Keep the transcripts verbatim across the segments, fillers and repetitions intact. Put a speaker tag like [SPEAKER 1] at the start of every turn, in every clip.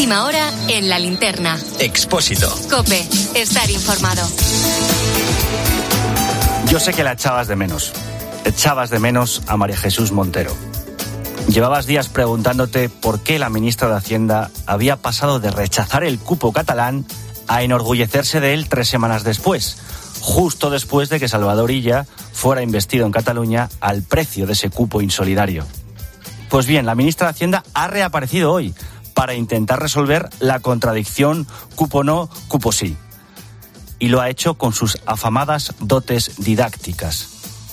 [SPEAKER 1] última hora en La Linterna.
[SPEAKER 2] Expósito.
[SPEAKER 1] COPE. Estar informado.
[SPEAKER 3] Yo sé que la echabas de menos. Echabas de menos a María Jesús Montero. Llevabas días preguntándote por qué la ministra de Hacienda había pasado de rechazar el cupo catalán a enorgullecerse de él tres semanas después, justo después de que Salvador Illa fuera investido en Cataluña al precio de ese cupo insolidario. Pues bien, la ministra de Hacienda ha reaparecido hoy para intentar resolver la contradicción cupo no, cupo sí. Y lo ha hecho con sus afamadas dotes didácticas.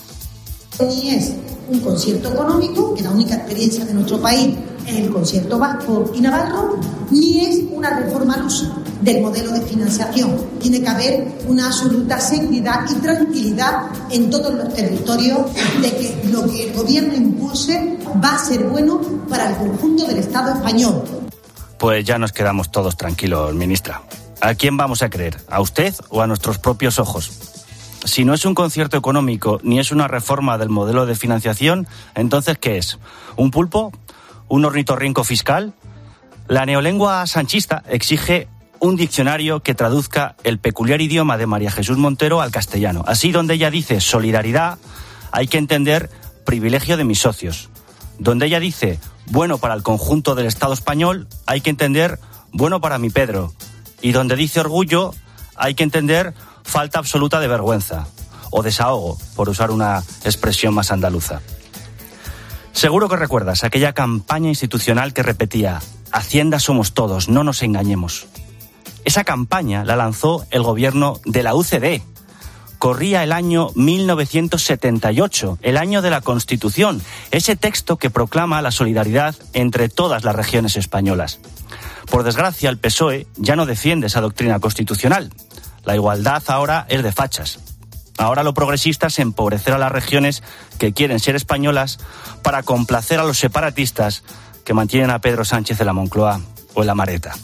[SPEAKER 4] Ni es un concierto económico, que la única experiencia de nuestro país es el concierto vasco y navarro, ni es una reforma al uso del modelo de financiación. Tiene que haber una absoluta seguridad y tranquilidad en todos los territorios de que lo que el gobierno impulse va a ser bueno para el conjunto del Estado español.
[SPEAKER 3] Pues ya nos quedamos todos tranquilos, ministra. ¿A quién vamos a creer? ¿A usted o a nuestros propios ojos? Si no es un concierto económico ni es una reforma del modelo de financiación, entonces ¿qué es? ¿Un pulpo? ¿Un ornitorrinco fiscal? La neolengua sanchista exige un diccionario que traduzca el peculiar idioma de María Jesús Montero al castellano. Así, donde ella dice solidaridad, hay que entender privilegio de mis socios. Donde ella dice bueno para el conjunto del Estado español, hay que entender bueno para mi Pedro. Y donde dice orgullo, hay que entender falta absoluta de vergüenza, o desahogo, por usar una expresión más andaluza. Seguro que recuerdas aquella campaña institucional que repetía: Hacienda somos todos, no nos engañemos. Esa campaña la lanzó el gobierno de la U C D. Corría el año mil novecientos setenta y ocho, el año de la Constitución, ese texto que proclama la solidaridad entre todas las regiones españolas. Por desgracia, el P S O E ya no defiende esa doctrina constitucional. La igualdad ahora es de fachas. Ahora lo progresista es empobrecer a las regiones que quieren ser españolas para complacer a los separatistas que mantienen a Pedro Sánchez en la Moncloa o en la Mareta.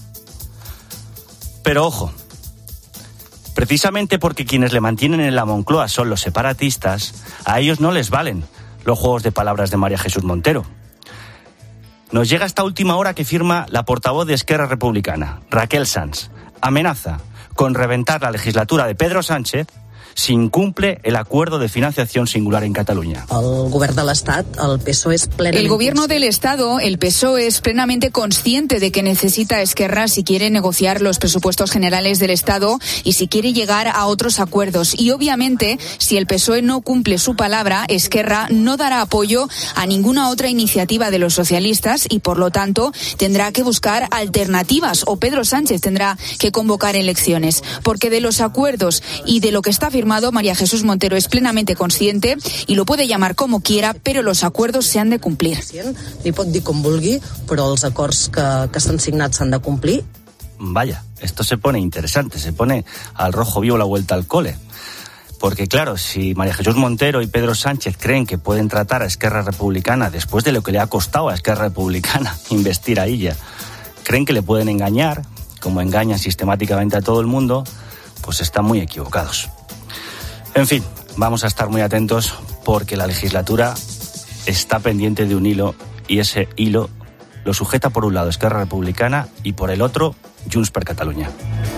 [SPEAKER 3] Pero ojo, precisamente porque quienes le mantienen en la Moncloa son los separatistas, a ellos no les valen los juegos de palabras de María Jesús Montero. Nos llega esta última hora que firma la portavoz de Esquerra Republicana, Raquel Sans. Amenaza con reventar la legislatura de Pedro Sánchez si incumple el acuerdo de financiación singular en Cataluña.
[SPEAKER 5] El gobierno del Estado, el P S O E es plenamente...
[SPEAKER 6] El gobierno del Estado, el P S O E, es plenamente consciente de que necesita Esquerra si quiere negociar los presupuestos generales del Estado y si quiere llegar a otros acuerdos. Y obviamente, si el P S O E no cumple su palabra, Esquerra no dará apoyo a ninguna otra iniciativa de los socialistas y, por lo tanto, tendrá que buscar alternativas o Pedro Sánchez tendrá que convocar elecciones. Porque de los acuerdos y de lo que está firmado, María Jesús Montero es plenamente consciente y lo puede llamar como quiera, pero los acuerdos se han de cumplir.
[SPEAKER 5] Li pot dir com vulgui, però els acords que, que s'han signat s'han de complir.
[SPEAKER 3] Vaya, esto se pone interesante, se pone al rojo vivo la vuelta al cole. Porque claro, si María Jesús Montero y Pedro Sánchez creen que pueden tratar a Esquerra Republicana después de lo que le ha costado a Esquerra Republicana investir a ella, creen que le pueden engañar, como engañan sistemáticamente a todo el mundo, pues están muy equivocados. En fin, vamos a estar muy atentos porque la legislatura está pendiente de un hilo y ese hilo lo sujeta por un lado Esquerra Republicana y por el otro Junts per Catalunya.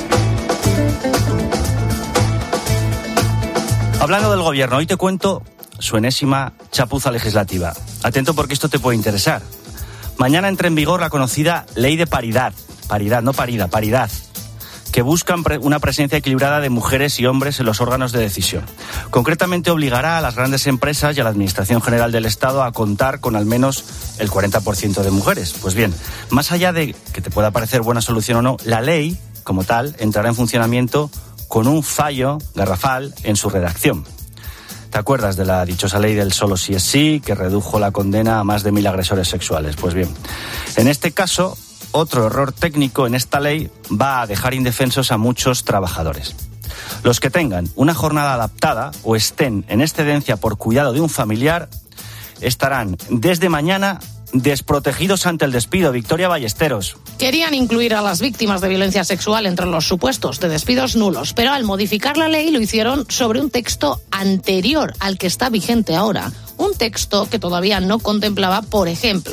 [SPEAKER 3] Hablando del gobierno, hoy te cuento su enésima chapuza legislativa. Atento porque esto te puede interesar. Mañana entra en vigor la conocida Ley de Paridad. Paridad, no parida, paridad. Que buscan una presencia equilibrada de mujeres y hombres en los órganos de decisión. Concretamente obligará a las grandes empresas y a la Administración General del Estado a contar con al menos el cuarenta por ciento de mujeres. Pues bien, más allá de que te pueda parecer buena solución o no, la ley, como tal, entrará en funcionamiento con un fallo garrafal en su redacción. ¿Te acuerdas de la dichosa ley del solo sí es sí, que redujo la condena a más de mil agresores sexuales? Pues bien, en este caso, otro error técnico en esta ley va a dejar indefensos a muchos trabajadores. Los que tengan una jornada adaptada o estén en excedencia por cuidado de un familiar estarán desde mañana desprotegidos ante el despido. Victoria Ballesteros.
[SPEAKER 7] Querían incluir a las víctimas de violencia sexual entre los supuestos de despidos nulos, pero al modificar la ley lo hicieron sobre un texto anterior al que está vigente ahora. Un texto que todavía no contemplaba, por ejemplo,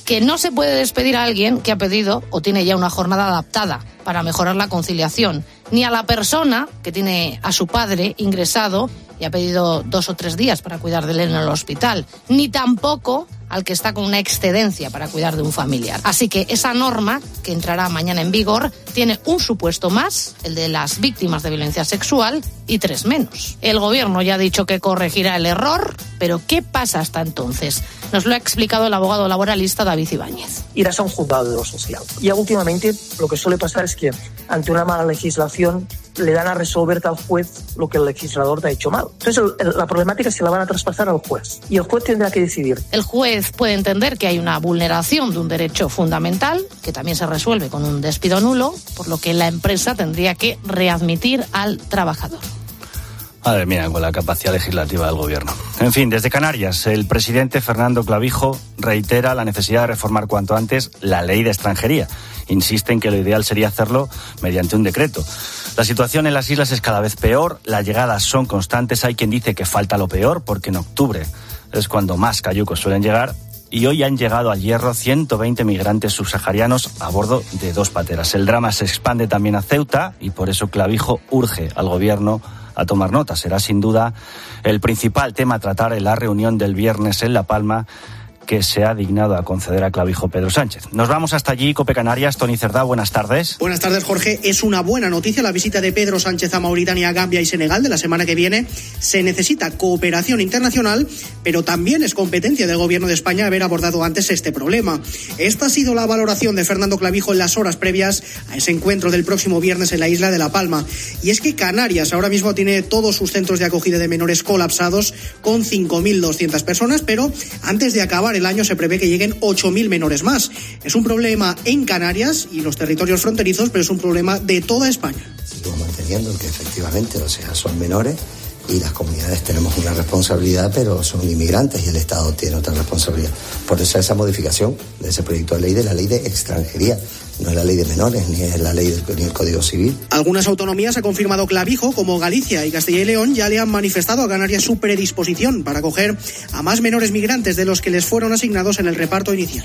[SPEAKER 7] que no se puede despedir a alguien que ha pedido o tiene ya una jornada adaptada para mejorar la conciliación, ni a la persona que tiene a su padre ingresado y ha pedido dos o tres días para cuidar de él en el hospital, ni tampoco al que está con una excedencia para cuidar de un familiar. Así que esa norma, que entrará mañana en vigor, tiene un supuesto más, el de las víctimas de violencia sexual, y tres menos. El gobierno ya ha dicho que corregirá el error, pero ¿qué pasa hasta entonces? Nos lo ha explicado el abogado laboralista David Ibáñez.
[SPEAKER 2] Irás a un juzgado de lo social. Ya últimamente lo que suele pasar es que ante una mala legislación le dan a resolverte al juez lo que el legislador te ha hecho mal. Entonces el, el, la problemática se la van a traspasar al juez y el juez tendrá que decidir.
[SPEAKER 7] El juez puede entender que hay una vulneración de un derecho fundamental, que también se resuelve con un despido nulo, por lo que la empresa tendría que readmitir al trabajador.
[SPEAKER 3] Madre mía, con la capacidad legislativa del gobierno. En fin, desde Canarias, el presidente Fernando Clavijo reitera la necesidad de reformar cuanto antes la ley de extranjería. Insiste en que lo ideal sería hacerlo mediante un decreto. La situación en las islas es cada vez peor, las llegadas son constantes, hay quien dice que falta lo peor porque en octubre es cuando más cayucos suelen llegar y hoy han llegado al Hierro ciento veinte migrantes subsaharianos a bordo de dos pateras. El drama se expande también a Ceuta y por eso Clavijo urge al gobierno a tomar nota. Será sin duda el principal tema a tratar en la reunión del viernes en La Palma que se ha dignado a conceder a Clavijo Pedro Sánchez. Nos vamos hasta allí, Cope Canarias. Tony Cerdá, buenas tardes.
[SPEAKER 8] Buenas tardes, Jorge. Es una buena noticia la visita de Pedro Sánchez a Mauritania, Gambia y Senegal de la semana que viene. Se necesita cooperación internacional, pero también es competencia del Gobierno de España haber abordado antes este problema. Esta ha sido la valoración de Fernando Clavijo en las horas previas a ese encuentro del próximo viernes en la isla de La Palma. Y es que Canarias ahora mismo tiene todos sus centros de acogida de menores colapsados con cinco mil doscientas personas, pero antes de acabar el año se prevé que lleguen ocho mil menores más. Es un problema en Canarias y los territorios fronterizos, pero es un problema de toda España.
[SPEAKER 9] Sigo manteniendo que efectivamente, o sea, son menores y las comunidades tenemos una responsabilidad, pero son inmigrantes y el Estado tiene otra responsabilidad. Por eso esa modificación de ese proyecto de ley, de la ley de extranjería, no es la ley de menores, ni es la ley del, ni el Código Civil.
[SPEAKER 8] Algunas autonomías, ha confirmado Clavijo, como Galicia y Castilla y León, ya le han manifestado a Canarias su predisposición para acoger a más menores migrantes de los que les fueron asignados en el reparto inicial.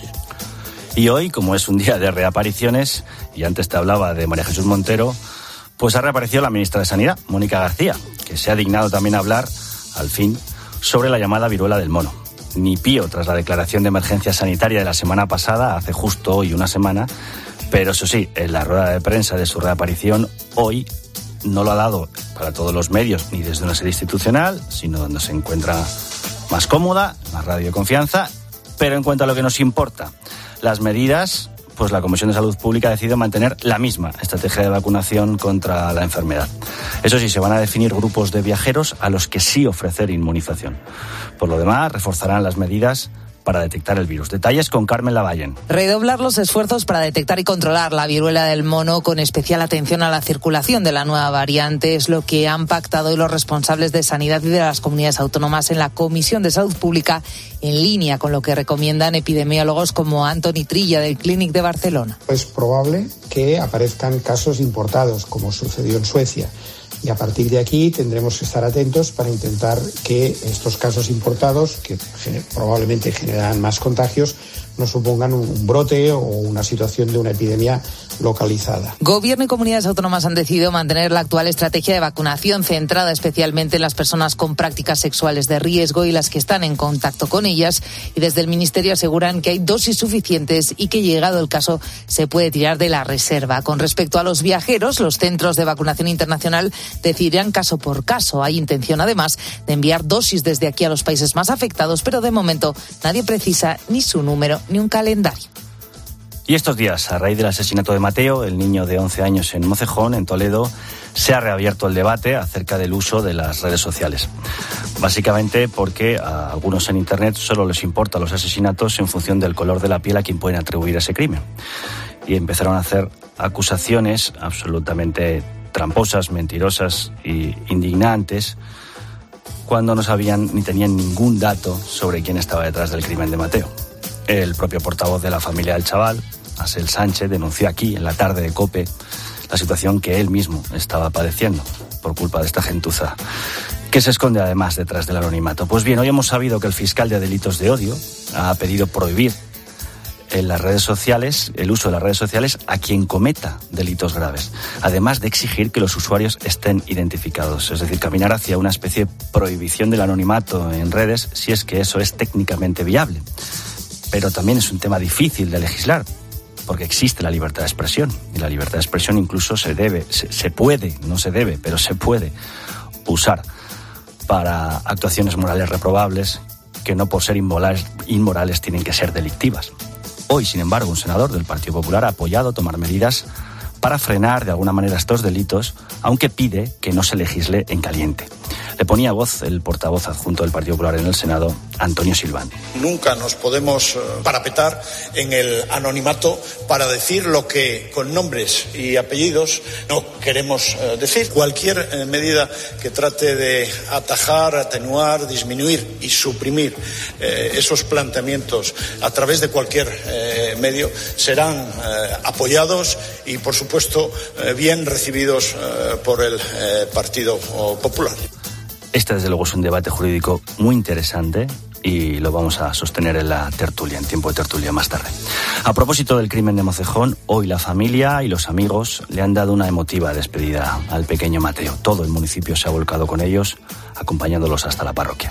[SPEAKER 3] Y hoy, como es un día de reapariciones, y antes te hablaba de María Jesús Montero, pues ha reaparecido la ministra de Sanidad, Mónica García, que se ha dignado también a hablar, al fin, sobre la llamada viruela del mono. Ni pío tras la declaración de emergencia sanitaria de la semana pasada, hace justo hoy una semana, pero eso sí, en la rueda de prensa de su reaparición, hoy no lo ha dado para todos los medios, ni desde una sede institucional, sino donde se encuentra más cómoda, más radio de confianza, pero en cuanto a lo que nos importa, las medidas, pues la Comisión de Salud Pública ha decidido mantener la misma estrategia de vacunación contra la enfermedad. Eso sí, se van a definir grupos de viajeros a los que sí ofrecer inmunización. Por lo demás, reforzarán las medidas para detectar el virus. Detalles con Carmen Lavallen.
[SPEAKER 10] Redoblar los esfuerzos para detectar y controlar la viruela del mono con especial atención a la circulación de la nueva variante es lo que han pactado hoy los responsables de sanidad y de las comunidades autónomas en la Comisión de Salud Pública, en línea con lo que recomiendan epidemiólogos como Antoni Trilla del Clínic de Barcelona.
[SPEAKER 11] Es probable que aparezcan casos importados, como sucedió en Suecia. Y a partir de aquí tendremos que estar atentos para intentar que estos casos importados, que probablemente generarán más contagios, no supongan un brote o una situación de una epidemia localizada.
[SPEAKER 10] Gobierno y comunidades autónomas han decidido mantener la actual estrategia de vacunación centrada especialmente en las personas con prácticas sexuales de riesgo y las que están en contacto con ellas, y desde el Ministerio aseguran que hay dosis suficientes y que, llegado el caso, se puede tirar de la reserva. Con respecto a los viajeros, los centros de vacunación internacional decidirán caso por caso. Hay intención, además, de enviar dosis desde aquí a los países más afectados, pero de momento nadie precisa ni su número ni un calendario.
[SPEAKER 3] Y estos días, a raíz del asesinato de Mateo, el niño de once años en Mocejón, en Toledo, se ha reabierto el debate acerca del uso de las redes sociales. Básicamente porque a algunos en Internet solo les importan los asesinatos en función del color de la piel a quien pueden atribuir ese crimen. Y empezaron a hacer acusaciones absolutamente tramposas, mentirosas e indignantes, cuando no sabían ni tenían ningún dato sobre quién estaba detrás del crimen de Mateo. El propio portavoz de la familia del chaval, Asel Sánchez, denunció aquí en la tarde de COPE la situación que él mismo estaba padeciendo por culpa de esta gentuza que se esconde además detrás del anonimato. Pues bien, hoy hemos sabido que el fiscal de delitos de odio ha pedido prohibir en las redes sociales, el uso de las redes sociales a quien cometa delitos graves, además de exigir que los usuarios estén identificados, es decir, caminar hacia una especie de prohibición del anonimato en redes si es que eso es técnicamente viable. Pero también es un tema difícil de legislar, porque existe la libertad de expresión, y la libertad de expresión incluso se debe, se, se puede, no se debe, pero se puede usar para actuaciones morales reprobables que no por ser inmorales, inmorales tienen que ser delictivas. Hoy, sin embargo, un senador del Partido Popular ha apoyado tomar medidas para frenar de alguna manera estos delitos, aunque pide que no se legisle en caliente. Le ponía voz el portavoz adjunto del Partido Popular en el Senado, Antonio Silván.
[SPEAKER 12] Nunca nos podemos parapetar en el anonimato para decir lo que con nombres y apellidos no queremos decir. Cualquier medida que trate de atajar, atenuar, disminuir y suprimir eh, esos planteamientos a través de cualquier eh, medio serán eh, apoyados y, por supuesto, eh, bien recibidos eh, por el eh, Partido Popular.
[SPEAKER 3] Este, desde luego, es un debate jurídico muy interesante y lo vamos a sostener en la tertulia, en tiempo de tertulia más tarde. A propósito del crimen de Mocejón, hoy la familia y los amigos le han dado una emotiva despedida al pequeño Mateo. Todo el municipio se ha volcado con ellos, acompañándolos hasta la parroquia.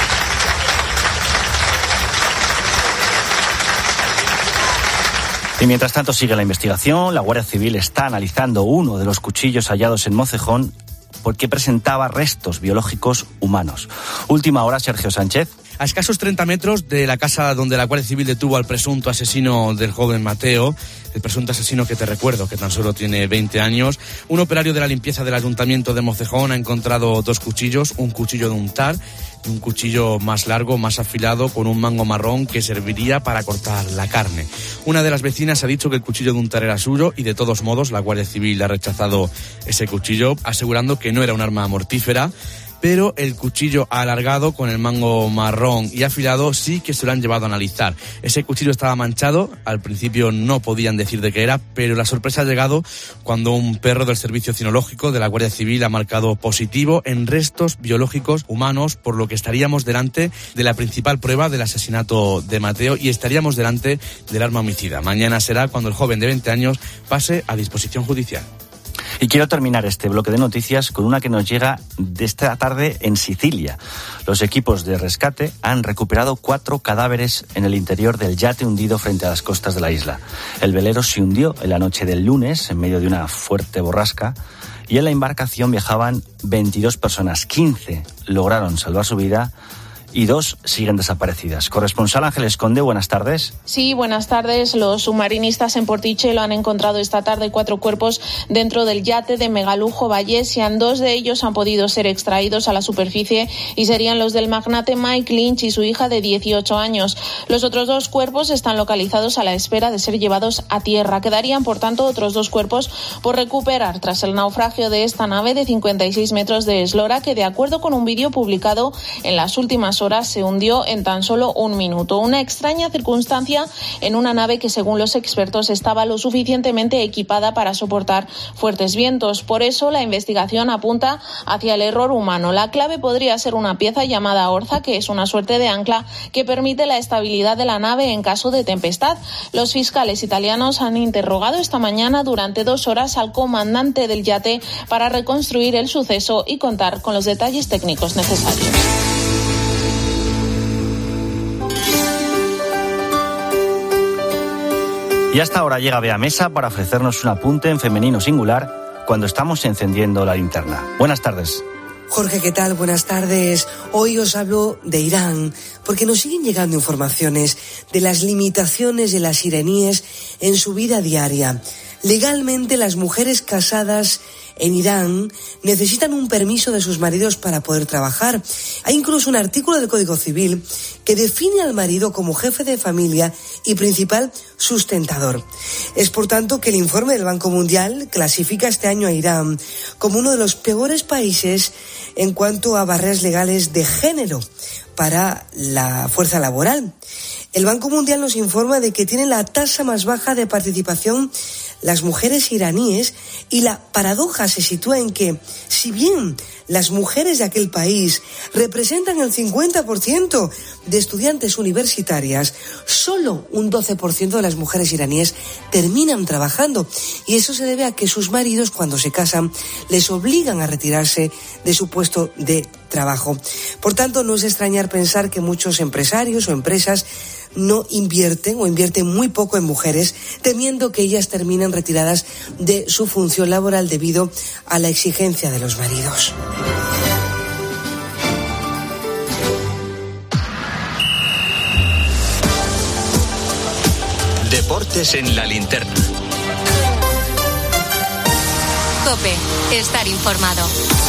[SPEAKER 3] Y mientras tanto sigue la investigación, la Guardia Civil está analizando uno de los cuchillos hallados en Mocejón porque presentaba restos biológicos humanos. Última hora, Sergio Sánchez.
[SPEAKER 13] A escasos treinta metros de la casa donde la Guardia Civil detuvo al presunto asesino del joven Mateo, el presunto asesino que te recuerdo, que tan solo tiene veinte años, un operario de la limpieza del Ayuntamiento de Mocejón ha encontrado dos cuchillos, un cuchillo de untar y un cuchillo más largo, más afilado, con un mango marrón que serviría para cortar la carne. Una de las vecinas ha dicho que el cuchillo de untar era suyo y, de todos modos, la Guardia Civil ha rechazado ese cuchillo, asegurando que no era un arma mortífera. Pero el cuchillo alargado con el mango marrón y afilado sí que se lo han llevado a analizar. Ese cuchillo estaba manchado, al principio no podían decir de qué era, pero la sorpresa ha llegado cuando un perro del Servicio Cinológico de la Guardia Civil ha marcado positivo en restos biológicos humanos, por lo que estaríamos delante de la principal prueba del asesinato de Mateo y estaríamos delante del arma homicida. Mañana será cuando el joven de veinte años pase a disposición judicial.
[SPEAKER 3] Y quiero terminar este bloque de noticias con una que nos llega de esta tarde en Sicilia. Los equipos de rescate han recuperado cuatro cadáveres en el interior del yate hundido frente a las costas de la isla. El velero se hundió en la noche del lunes en medio de una fuerte borrasca y en la embarcación viajaban veintidós personas. quince lograron salvar su vida y dos siguen desaparecidas. Corresponsal Ángeles Conde, buenas tardes.
[SPEAKER 14] Sí, buenas tardes. Los submarinistas en Portichelo han encontrado esta tarde cuatro cuerpos dentro del yate de Megalujo Vallesian. Dos de ellos han podido ser extraídos a la superficie y serían los del magnate Mike Lynch y su hija de dieciocho años. Los otros dos cuerpos están localizados a la espera de ser llevados a tierra. Quedarían, por tanto, otros dos cuerpos por recuperar tras el naufragio de esta nave de cincuenta y seis metros de eslora que, de acuerdo con un vídeo publicado en las últimas horas, se hundió en tan solo un minuto. Una extraña circunstancia en una nave que, según los expertos, estaba lo suficientemente equipada para soportar fuertes vientos. Por eso, la investigación apunta hacia el error humano. La clave podría ser una pieza llamada orza, que es una suerte de ancla que permite la estabilidad de la nave en caso de tempestad. Los fiscales italianos han interrogado esta mañana durante dos horas al comandante del yate para reconstruir el suceso y contar con los detalles técnicos necesarios.
[SPEAKER 3] Y hasta ahora llega Bea Mesa para ofrecernos un apunte en femenino singular cuando estamos encendiendo la linterna. Buenas tardes.
[SPEAKER 15] Jorge, ¿qué tal? Buenas tardes. Hoy os hablo de Irán, porque nos siguen llegando informaciones de las limitaciones de las iraníes en su vida diaria. Legalmente, las mujeres casadas en Irán necesitan un permiso de sus maridos para poder trabajar. Hay incluso un artículo del Código Civil que define al marido como jefe de familia y principal sustentador. Es por tanto que el informe del Banco Mundial clasifica este año a Irán como uno de los peores países en cuanto a barreras legales de género para la fuerza laboral. El Banco Mundial nos informa de que tiene la tasa más baja de participación las mujeres iraníes, y la paradoja se sitúa en que, si bien las mujeres de aquel país representan el cincuenta por ciento de estudiantes universitarias, solo un doce por ciento de las mujeres iraníes terminan trabajando, y eso se debe a que sus maridos, cuando se casan, les obligan a retirarse de su puesto de trabajo. Por tanto, no es de extrañar pensar que muchos empresarios o empresas no invierten o invierten muy poco en mujeres, temiendo que ellas terminen retiradas de su función laboral debido a la exigencia de los maridos.
[SPEAKER 16] Deportes en la linterna.
[SPEAKER 1] COPE, estar informado.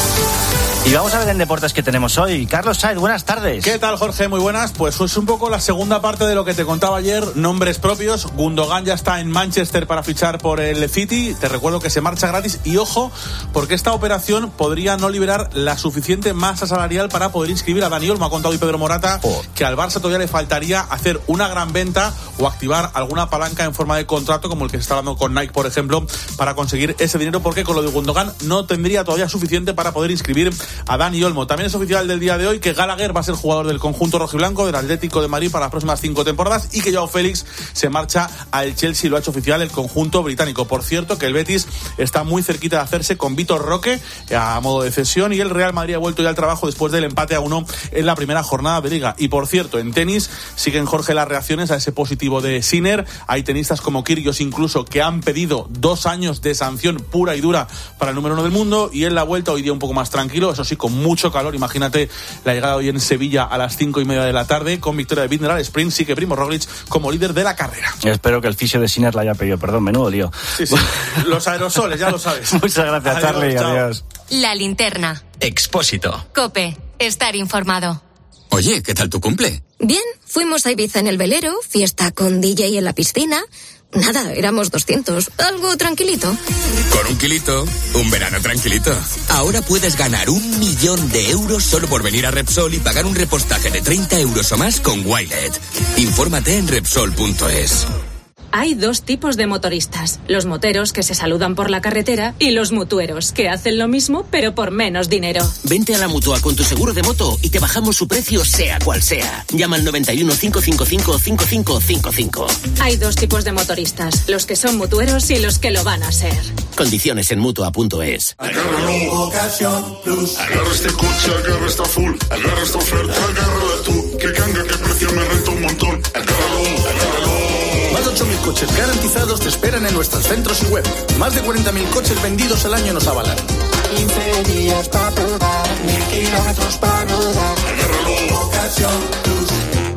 [SPEAKER 3] Y vamos a ver en deportes que tenemos hoy. Carlos Sainz, buenas tardes.
[SPEAKER 17] ¿Qué tal, Jorge? Muy buenas. Pues es un poco la segunda parte de lo que te contaba ayer. Nombres propios. Gundogan ya está en Manchester para fichar por el City. Te recuerdo que se marcha gratis. Y ojo, porque esta operación podría no liberar la suficiente masa salarial para poder inscribir a Dani Olmo. Ha contado hoy Pedro Morata oh. que al Barça todavía le faltaría hacer una gran venta o activar alguna palanca en forma de contrato, como el que se está dando con Nike, por ejemplo, para conseguir ese dinero, porque con lo de Gundogan no tendría todavía suficiente para poder inscribir a Dani Olmo. También es oficial del día de hoy que Gallagher va a ser jugador del conjunto rojiblanco del Atlético de Madrid para las próximas cinco temporadas, y que Joao Félix se marcha al Chelsea. Lo ha hecho oficial el conjunto británico. Por cierto, que el Betis está muy cerquita de hacerse con Vitor Roque a modo de cesión, y el Real Madrid ha vuelto ya al trabajo después del empate a uno en la primera jornada de Liga. Y por cierto, en tenis siguen, Jorge, las reacciones a ese positivo de Sinner. Hay tenistas como Kyrgios incluso que han pedido dos años de sanción pura y dura para el número uno del mundo, y en la vuelta hoy día un poco más tranquilo, eso sí, con mucho calor. Imagínate la llegada hoy en Sevilla a las cinco y media de la tarde, con victoria de Binder al sprint. Sí que Primo Roglic como líder de la carrera.
[SPEAKER 3] Espero que el fisio de Sinner la haya pedido perdón, menudo lío.
[SPEAKER 17] Sí, sí. Los aerosoles, ya lo sabes.
[SPEAKER 3] Muchas gracias, adiós, Charlie, chao. Adiós.
[SPEAKER 1] La linterna.
[SPEAKER 16] Expósito.
[SPEAKER 1] COPE, estar informado.
[SPEAKER 16] Oye, ¿qué tal tu cumple?
[SPEAKER 18] Bien, fuimos a Ibiza en el velero, fiesta con D J en la piscina. Nada, éramos doscientos, algo tranquilito.
[SPEAKER 16] Con un kilito, un verano tranquilito. Ahora puedes ganar un millón de euros solo por venir a Repsol y pagar un repostaje de treinta euros o más con Wilet. Infórmate en Repsol punto es.
[SPEAKER 19] Hay dos tipos de motoristas, los moteros que se saludan por la carretera y los mutueros que hacen lo mismo pero por menos dinero.
[SPEAKER 20] Vente a la Mutua con tu seguro de moto y te bajamos su precio sea cual sea. Llama al noventa y uno, cinco cinco cinco, cinco cinco cinco cinco.
[SPEAKER 19] Hay dos tipos de motoristas, los que son mutueros y los que lo van a ser.
[SPEAKER 20] Condiciones en Mutua punto es.
[SPEAKER 21] Agárralo, ocasión plus. Agarra este coche, agarra esta full. Agarra esta oferta, agárrala tú. Que canga, que precio me renta un montón. Agárralo, agárralo.
[SPEAKER 22] Más de ocho mil coches garantizados te esperan en nuestros centros y web. Más de cuarenta mil coches vendidos al año nos avalan.
[SPEAKER 21] quince días para probar, mil kilómetros para rodar. Agárralo, ocasión plus.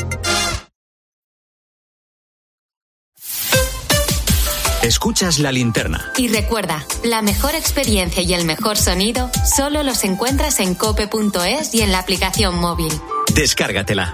[SPEAKER 16] Escuchas La Linterna.
[SPEAKER 1] Y recuerda, la mejor experiencia y el mejor sonido solo los encuentras en cope punto es y en la aplicación móvil.
[SPEAKER 16] Descárgatela.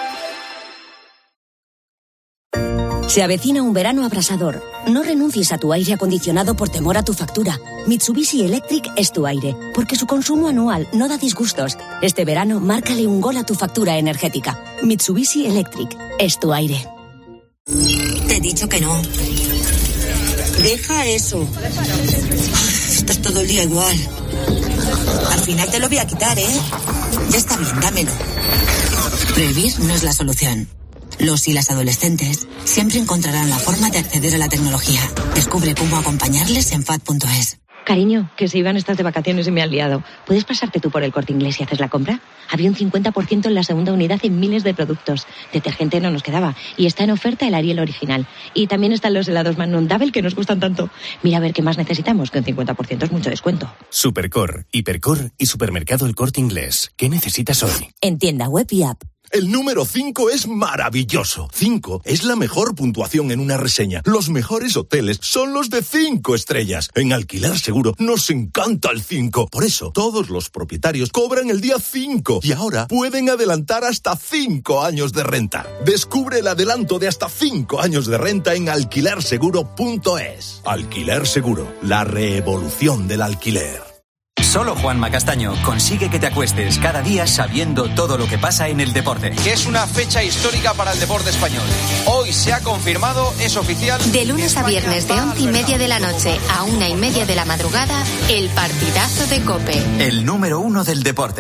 [SPEAKER 23] Se avecina un verano abrasador. No renuncies a tu aire acondicionado por temor a tu factura. Mitsubishi Electric es tu aire, porque su consumo anual no da disgustos. Este verano, márcale un gol a tu factura energética. Mitsubishi Electric es tu aire.
[SPEAKER 24] Te he dicho que no. Deja eso. Estás todo el día igual. Al final te lo voy a quitar, ¿eh? Ya está bien, dámelo. Prohibir no es la solución. Los y las adolescentes siempre encontrarán la forma de acceder a la tecnología. Descubre cómo acompañarles en F A D punto es.
[SPEAKER 25] Cariño, que se iban estas de vacaciones y me ha liado. ¿Puedes pasarte tú por el Corte Inglés y haces la compra? Había un cincuenta por ciento en la segunda unidad en miles de productos. Detergente no nos quedaba. Y está en oferta el Ariel original. Y también están los helados Magnum Double que nos gustan tanto. Mira a ver qué más necesitamos, que un cincuenta por ciento es mucho descuento.
[SPEAKER 26] Supercor, Hipercor y Supermercado El Corte Inglés. ¿Qué necesitas hoy?
[SPEAKER 23] En tienda web y app.
[SPEAKER 27] El número cinco es maravilloso. cinco es la mejor puntuación en una reseña. Los mejores hoteles son los de cinco estrellas. En Alquiler Seguro nos encanta el cinco. Por eso, todos los propietarios cobran el día cinco y ahora pueden adelantar hasta cinco años de renta. Descubre el adelanto de hasta cinco años de renta en alquiler seguro punto es. Alquiler Seguro, la revolución del alquiler.
[SPEAKER 2] Solo Juanma Castaño consigue que te acuestes cada día sabiendo todo lo que pasa en el deporte.
[SPEAKER 4] Que es una fecha histórica para el deporte español. Hoy se ha confirmado, es oficial.
[SPEAKER 1] De lunes a viernes de once y media de la noche a una y media de la madrugada, el partidazo de COPE.
[SPEAKER 2] El número uno del deporte.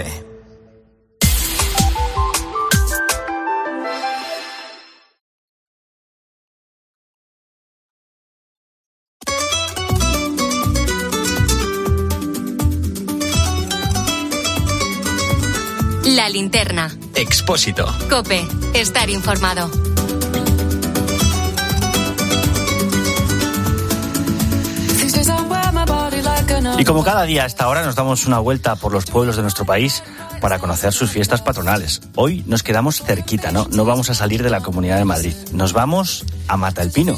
[SPEAKER 1] La linterna.
[SPEAKER 2] Expósito.
[SPEAKER 1] COPE. Estar informado.
[SPEAKER 3] Y como cada día a esta hora nos damos una vuelta por los pueblos de nuestro país para conocer sus fiestas patronales. Hoy nos quedamos cerquita, ¿no? No vamos a salir de la Comunidad de Madrid. Nos vamos a Matalpino.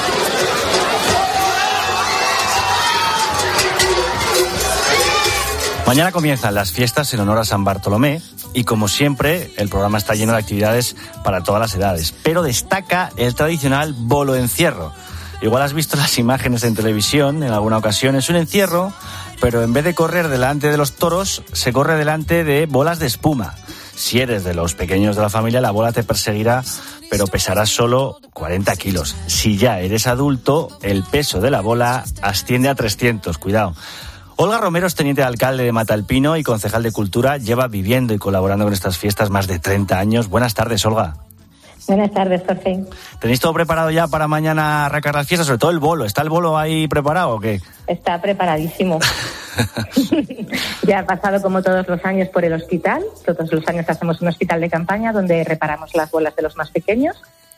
[SPEAKER 3] Mañana comienzan las fiestas en honor a San Bartolomé y, como siempre, el programa está lleno de actividades para todas las edades. Pero destaca el tradicional bolo encierro. Igual has visto las imágenes en televisión en alguna ocasión. Es un encierro, pero en vez de correr delante de los toros, se corre delante de bolas de espuma. Si eres de los pequeños de la familia, la bola te perseguirá, pero pesarás solo cuarenta kilos. Si ya eres adulto, el peso de la bola asciende a trescientos. Cuidado. Olga Romero es teniente de alcalde de Matalpino y concejal de Cultura. Lleva viviendo y colaborando con estas fiestas más de treinta años. Buenas tardes, Olga.
[SPEAKER 5] Buenas tardes, Jorge.
[SPEAKER 3] ¿Tenéis todo preparado ya para mañana arrancar las fiestas? Sobre todo el bolo. ¿Está el bolo ahí preparado o qué?
[SPEAKER 5] Está preparadísimo. Ya ha pasado como todos los años por el hospital. Todos los años hacemos un hospital de campaña donde reparamos las bolas de los más pequeños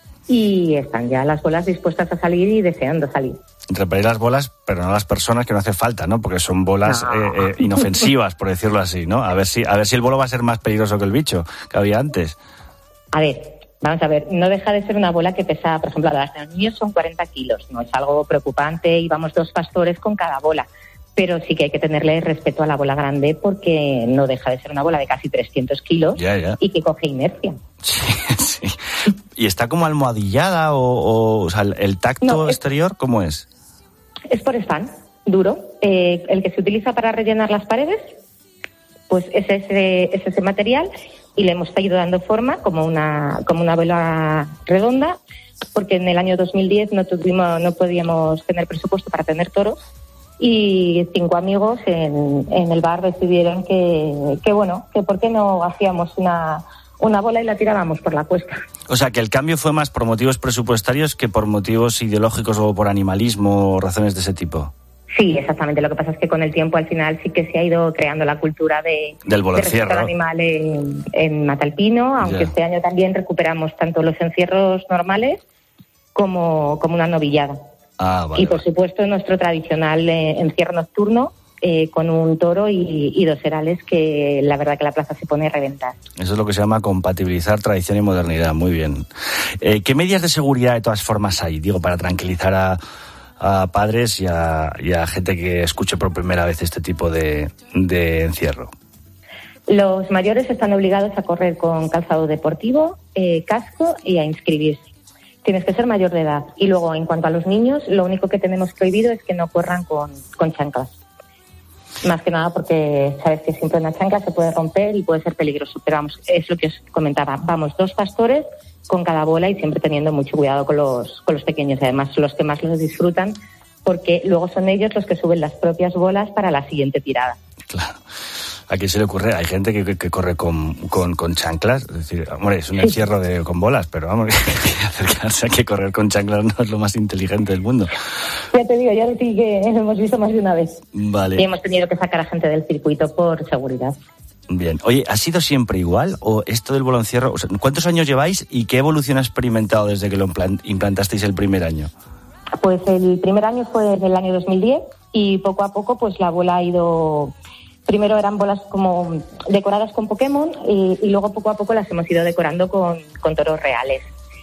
[SPEAKER 5] y están ya las bolas dispuestas a salir y deseando salir.
[SPEAKER 3] Reparar las bolas, pero no las personas, que no hace falta, ¿no? Porque son bolas no. eh, eh, inofensivas, por decirlo así, ¿no? A ver si, a ver si el bolo va a ser más peligroso que el bicho que había antes.
[SPEAKER 5] A ver, vamos a ver, no deja de ser una bola que pesa, por ejemplo, las de los niños son cuarenta kilos, no es algo preocupante y vamos dos pastores con cada bola. Pero sí que hay que tenerle respeto a la bola grande porque no deja de ser una bola de casi trescientos kilos
[SPEAKER 3] ya, ya.
[SPEAKER 5] Y que coge inercia.
[SPEAKER 3] Sí, sí. ¿Y está como almohadillada o, o, o sea, el tacto no, es, exterior cómo es?
[SPEAKER 5] Es por stand, duro. Eh, el que se utiliza para rellenar las paredes, pues es ese, es ese material y le hemos ido dando forma como una, como una bola redonda porque en el año dos mil diez no, tuvimos, no podíamos tener presupuesto para tener toros. Y cinco amigos en, en el bar decidieron que, que, bueno, que por qué no hacíamos una, una bola y la tirábamos por la cuesta.
[SPEAKER 3] O sea, que el cambio fue más por motivos presupuestarios que por motivos ideológicos o por animalismo o razones de ese tipo.
[SPEAKER 5] Sí, exactamente. Lo que pasa es que con el tiempo al final sí que se ha ido creando la cultura de,
[SPEAKER 3] del bolo
[SPEAKER 5] de respetar al animal en, en Matalpino, aunque yeah. Este año también recuperamos tanto los encierros normales como, como una novillada.
[SPEAKER 3] Ah, vale,
[SPEAKER 5] y por
[SPEAKER 3] vale.
[SPEAKER 5] supuesto nuestro tradicional eh, encierro nocturno eh, con un toro y, y dos herales que la verdad que la plaza se pone a reventar.
[SPEAKER 3] Eso es lo que se llama compatibilizar tradición y modernidad, muy bien. Eh, ¿Qué medidas de seguridad de todas formas hay, digo, para tranquilizar a, a padres y a, y a gente que escuche por primera vez este tipo de, de encierro?
[SPEAKER 5] Los mayores están obligados a correr con calzado deportivo, eh, casco y a inscribirse. Tienes que ser mayor de edad. Y luego, en cuanto a los niños, lo único que tenemos prohibido es que no corran con, con chanclas. Más que nada porque sabes que siempre una chancla se puede romper y puede ser peligroso. Pero vamos, es lo que os comentaba. Vamos dos pastores con cada bola y siempre teniendo mucho cuidado con los, con los pequeños. Y además, los que más los disfrutan porque luego son ellos los que suben las propias bolas para la siguiente tirada.
[SPEAKER 3] Claro. ¿A quién se le ocurre? Hay gente que, que, que corre con, con, con chanclas. Es decir, hombre, es un encierro de, con bolas, pero vamos, que acercarse a que correr con chanclas no es lo más inteligente del mundo.
[SPEAKER 5] Ya te digo, ya te digo que hemos visto más de una vez.
[SPEAKER 3] Vale.
[SPEAKER 5] Y hemos tenido que sacar a gente del circuito por seguridad.
[SPEAKER 3] Bien. Oye, ¿ha sido siempre igual? ¿O esto del bolo encierro? O sea, ¿cuántos años lleváis y qué evolución ha experimentado desde que lo implantasteis el primer año?
[SPEAKER 5] Pues el primer año fue en el año dos mil diez y poco a poco pues la bola ha ido... Primero eran bolas como decoradas con Pokémon y, y luego poco a poco las hemos ido decorando con, con toros reales.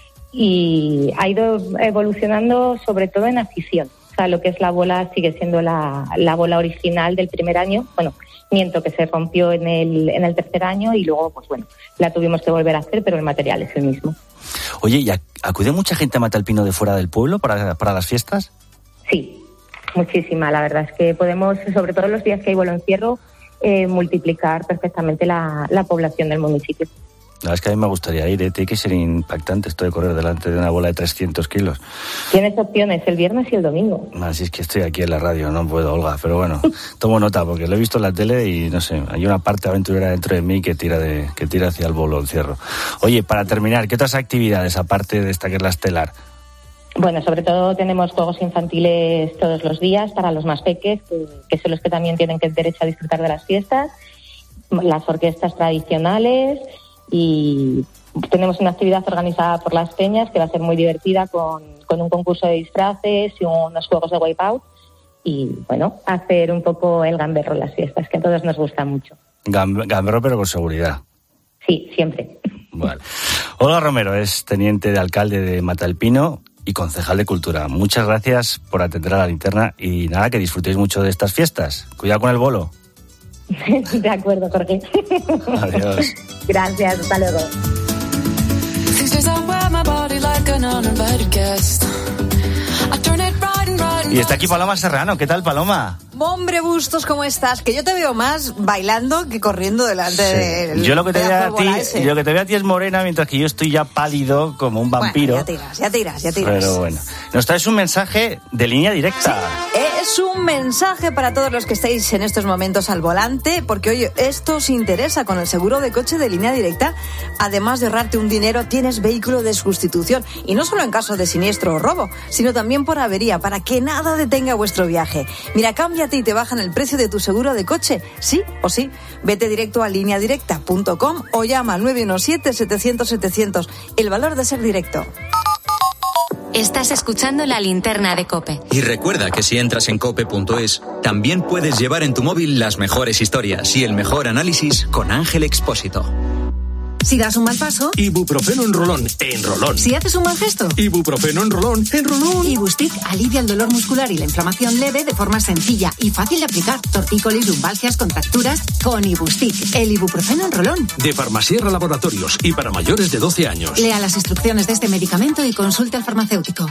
[SPEAKER 5] Y ha ido evolucionando sobre todo en afición. O sea, lo que es la bola sigue siendo la, la bola original del primer año. Bueno, miento que se rompió en el, en el tercer año y luego, pues bueno, la tuvimos que volver a hacer, pero el material es el mismo.
[SPEAKER 3] Oye, ¿y acude mucha gente a Matalpino de fuera del pueblo para, para las fiestas?
[SPEAKER 5] Sí, muchísima. La verdad es que podemos, sobre todo los días que hay bolo encierro, eh, multiplicar perfectamente la, la población del municipio.
[SPEAKER 3] La verdad es que a mí me gustaría ir, ¿eh? Tiene que ser impactante esto de correr delante de una bola de trescientos kilos.
[SPEAKER 5] Tienes opciones el viernes y el domingo.
[SPEAKER 3] Así es que estoy aquí en la radio, no puedo, Olga, pero bueno, tomo nota porque lo he visto en la tele y no sé, hay una parte aventurera dentro de mí que tira de que tira hacia el bolo, el cierro. Oye, para terminar, ¿qué otras actividades aparte de esta que es la estelar?
[SPEAKER 5] Bueno, sobre todo tenemos juegos infantiles todos los días para los más peques, que, que son los que también tienen que derecho a disfrutar de las fiestas, las orquestas tradicionales. Y tenemos una actividad organizada por las peñas que va a ser muy divertida con, con un concurso de disfraces y unos juegos de wipeout y, bueno, hacer un poco el gamberro en las fiestas, que a todos nos gusta mucho.
[SPEAKER 3] Gam- gamberro pero con seguridad.
[SPEAKER 5] Sí, siempre.
[SPEAKER 3] Vale. Olga Romero es teniente de alcalde de Matalpino y concejal de Cultura. Muchas gracias por atender a la linterna y nada, que disfrutéis mucho de estas fiestas. Cuidado con el bolo.
[SPEAKER 5] De acuerdo, Jorge.
[SPEAKER 3] Adiós.
[SPEAKER 5] Gracias, hasta luego.
[SPEAKER 3] Y está aquí Paloma Serrano. ¿Qué tal, Paloma?
[SPEAKER 6] Hombre, Bustos, ¿cómo estás? Que yo te veo más bailando que corriendo delante
[SPEAKER 3] Sí.
[SPEAKER 6] de...
[SPEAKER 3] Yo lo que te veo a ti,
[SPEAKER 6] ese.
[SPEAKER 3] yo lo que te veo a ti es morena, mientras que yo estoy ya pálido como un vampiro.
[SPEAKER 6] Bueno, ya tiras, ya tiras, ya tiras.
[SPEAKER 3] Pero bueno, nos traes un mensaje de Línea Directa.
[SPEAKER 6] Sí, es un mensaje para todos los que estéis en estos momentos al volante, porque oye, esto os interesa. Con el seguro de coche de Línea Directa, además de ahorrarte un dinero, tienes vehículo de sustitución. Y no solo en caso de siniestro o robo, sino también por avería, para que nada detenga vuestro viaje. Mira, cámbiate y te bajan el precio de tu seguro de coche, sí o sí. Vete directo a línea directa punto com o llama al nueve uno siete, setecientos, setecientos. El valor de ser directo.
[SPEAKER 1] Estás escuchando La Linterna de COPE.
[SPEAKER 2] Y recuerda que si entras en cope punto es, también puedes llevar en tu móvil las mejores historias y el mejor análisis con Ángel Expósito.
[SPEAKER 7] Si das un mal paso,
[SPEAKER 27] Ibuprofeno en rolón, en rolón.
[SPEAKER 7] si haces un mal gesto,
[SPEAKER 27] Ibuprofeno en rolón, en rolón.
[SPEAKER 7] Ibustic alivia el dolor muscular y la inflamación leve de forma sencilla y fácil de aplicar. Tortícolis, lumbalgias, contracturas, con Ibustic, el ibuprofeno en rolón.
[SPEAKER 27] De Farmasierra Laboratorios y para mayores de doce años.
[SPEAKER 7] Lea las instrucciones de este medicamento y consulte al farmacéutico.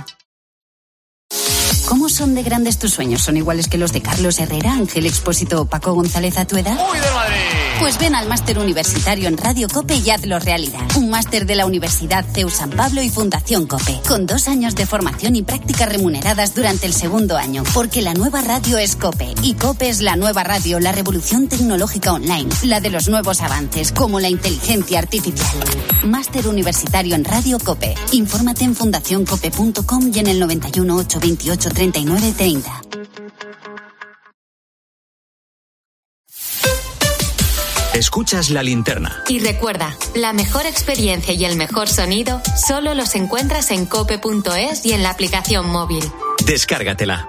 [SPEAKER 23] ¿Cómo son de grandes tus sueños? ¿Son iguales que los de Carlos Herrera, Ángel Expósito o Paco González a tu edad?
[SPEAKER 4] ¡Uy, de Madrid!
[SPEAKER 23] Pues ven al máster universitario en Radio COPE y hazlo realidad. Un máster de la Universidad C E U San Pablo y Fundación COPE, con dos años de formación y prácticas remuneradas durante el segundo año. Porque la nueva radio es COPE, y COPE es la nueva radio, la revolución tecnológica online, la de los nuevos avances, como la inteligencia artificial. Máster universitario en Radio COPE. Infórmate en fundación cope punto com y en el noventa y uno, ochocientos veintiocho, treinta y nueve treinta.
[SPEAKER 2] Escuchas La Linterna.
[SPEAKER 1] Y recuerda, la mejor experiencia y el mejor sonido solo los encuentras en cope punto es y en la aplicación móvil.
[SPEAKER 2] Descárgatela.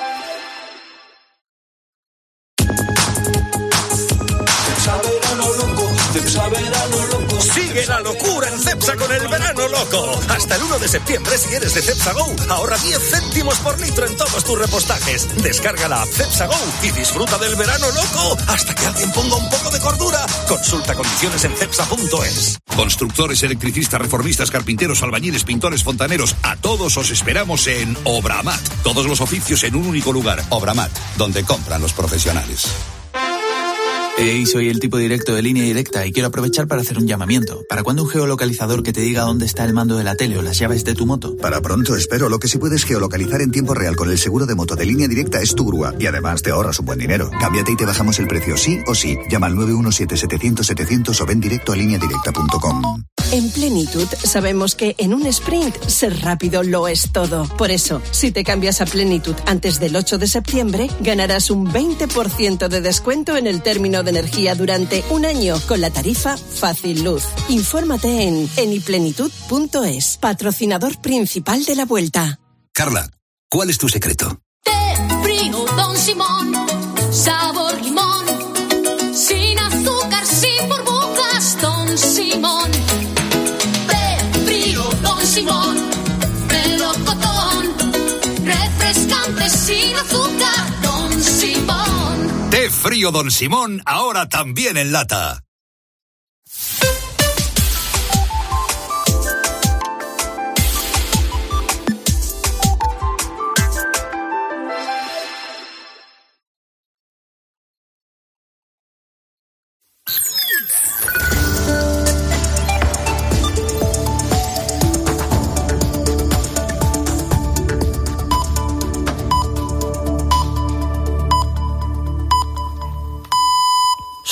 [SPEAKER 27] Sigue la locura en Cepsa con el verano loco. Hasta el uno de septiembre, si eres de Cepsa Go, ahorra diez céntimos por litro en todos tus repostajes. Descarga la app Cepsa Go y disfruta del verano loco hasta que alguien ponga un poco de cordura. Consulta condiciones en cepsa punto es.
[SPEAKER 8] Constructores, electricistas, reformistas, carpinteros, albañiles, pintores, fontaneros, a todos os esperamos en Obramat. Todos los oficios en un único lugar. Obramat, donde compran los profesionales.
[SPEAKER 9] Hey, soy el tipo directo de Línea Directa y quiero aprovechar para hacer un llamamiento. ¿Para cuándo un geolocalizador que te diga dónde está el mando de la tele o las llaves de tu moto?
[SPEAKER 10] Para pronto, espero. Lo que sí puedes geolocalizar en tiempo real con el seguro de moto de Línea Directa es tu grúa. Y además te ahorras un buen dinero. Cámbiate y te bajamos el precio sí o sí. Llama al nueve uno siete, setecientos, setecientos o ven directo a línea directa punto com.
[SPEAKER 11] En Plenitud sabemos que en un sprint ser rápido lo es todo. Por eso, si te cambias a Plenitud antes del ocho de septiembre, ganarás un veinte por ciento de descuento en el término de energía durante un año con la tarifa Fácil Luz. Infórmate en eniplenitud punto es, patrocinador principal de la Vuelta.
[SPEAKER 8] Carla, ¿cuál es tu secreto?
[SPEAKER 12] Té frío Don Simón, sabor limón, sin azúcar, sin burbujas, Don Simón. Té frío Don Simón, melocotón, refrescante sin azúcar, Don Simón.
[SPEAKER 8] Té frío Don Simón, ahora también en lata.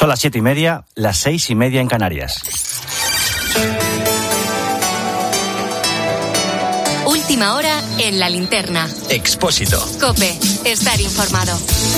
[SPEAKER 3] Son las siete y media, las seis y media en Canarias.
[SPEAKER 1] Última hora en la linterna.
[SPEAKER 2] Expósito.
[SPEAKER 1] COPE. Estar informado.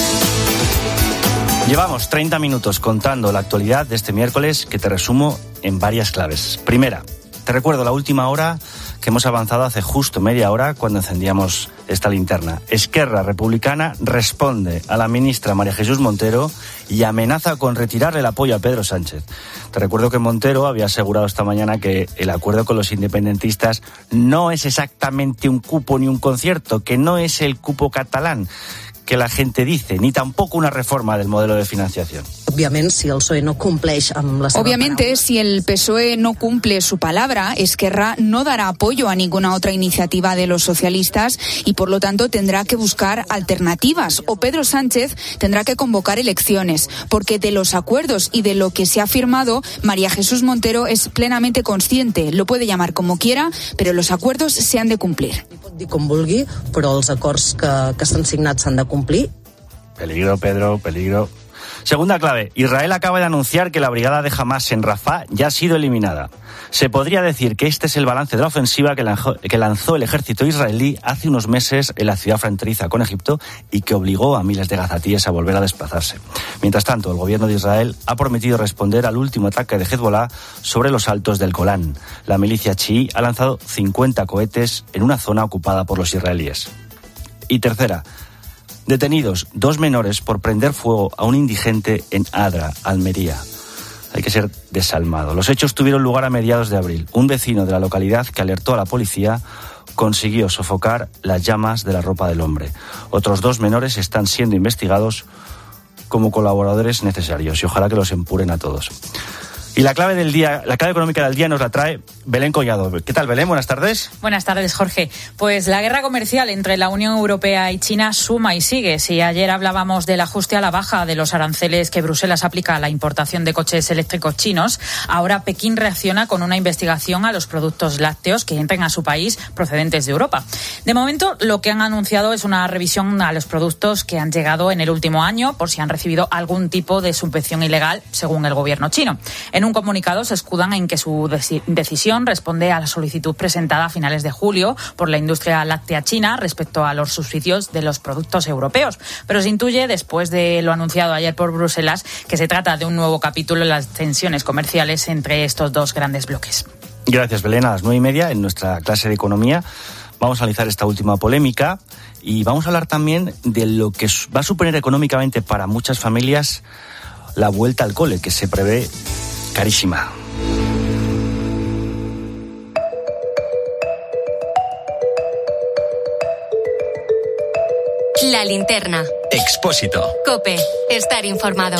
[SPEAKER 3] Llevamos treinta minutos contando la actualidad de este miércoles, que te resumo en varias claves. Primera, te recuerdo la última hora que hemos avanzado hace justo media hora cuando encendíamos esta linterna. Esquerra Republicana responde a la ministra María Jesús Montero y amenaza con retirarle el apoyo a Pedro Sánchez. Te recuerdo que Montero había asegurado esta mañana que el acuerdo con los independentistas no es exactamente un cupo ni un concierto, que no es el cupo catalán que la gente dice, ni tampoco una reforma del modelo de financiación.
[SPEAKER 13] Obviamente, si el P S O E no cumpleix amb la seva
[SPEAKER 14] Obviamente,
[SPEAKER 13] paraula,
[SPEAKER 14] si el P S O E no cumple su palabra, Esquerra no dará apoyo a ninguna otra iniciativa de los socialistas y, por lo tanto, tendrá que buscar alternativas. O Pedro Sánchez tendrá que convocar elecciones, porque de los acuerdos y de lo que se ha firmado, María Jesús Montero es plenamente consciente. Lo puede llamar como quiera, pero los acuerdos se han de cumplir.
[SPEAKER 13] pot dir com vulgui, però els acords que, que s'han signat s'han de complir.
[SPEAKER 3] Peligro, Pedro, peligro. Segunda clave. Israel acaba de anunciar que la brigada de Hamas en Rafah ya ha sido eliminada. Se podría decir que este es el balance de la ofensiva que lanzó, que lanzó el ejército israelí hace unos meses en la ciudad fronteriza con Egipto y que obligó a miles de gazatíes a volver a desplazarse. Mientras tanto, el gobierno de Israel ha prometido responder al último ataque de Hezbollah sobre los altos del Golán. La milicia chií ha lanzado cincuenta cohetes en una zona ocupada por los israelíes. Y tercera, detenidos dos menores por prender fuego a un indigente en Adra, Almería. Hay que ser desalmado. Los hechos tuvieron lugar a mediados de abril. Un vecino de la localidad que alertó a la policía consiguió sofocar las llamas de la ropa del hombre. Otros dos menores están siendo investigados como colaboradores necesarios y ojalá que los empuren a todos. Y la clave del día, la clave económica del día nos la trae Belén Collado. ¿Qué tal, Belén? Buenas tardes.
[SPEAKER 15] Buenas tardes, Jorge. Pues la guerra comercial entre la Unión Europea y China suma y sigue. Si ayer hablábamos del ajuste a la baja de los aranceles que Bruselas aplica a la importación de coches eléctricos chinos, ahora Pekín reacciona con una investigación a los productos lácteos que entren a su país procedentes de Europa. De momento, lo que han anunciado es una revisión a los productos que han llegado en el último año por si han recibido algún tipo de subvención ilegal, según el gobierno chino. En un comunicado se escudan en que su decisión responde a la solicitud presentada a finales de julio por la industria láctea china respecto a los subsidios de los productos europeos. Pero se intuye, después de lo anunciado ayer por Bruselas, que se trata de un nuevo capítulo en las tensiones comerciales entre estos dos grandes bloques.
[SPEAKER 3] Gracias, Belén. A las nueve y media, en nuestra clase de economía, vamos a analizar esta última polémica y vamos a hablar también de lo que va a suponer económicamente para muchas familias la vuelta al cole, que se prevé carísima.
[SPEAKER 1] La linterna.
[SPEAKER 2] Expósito.
[SPEAKER 1] COPE. Estar informado.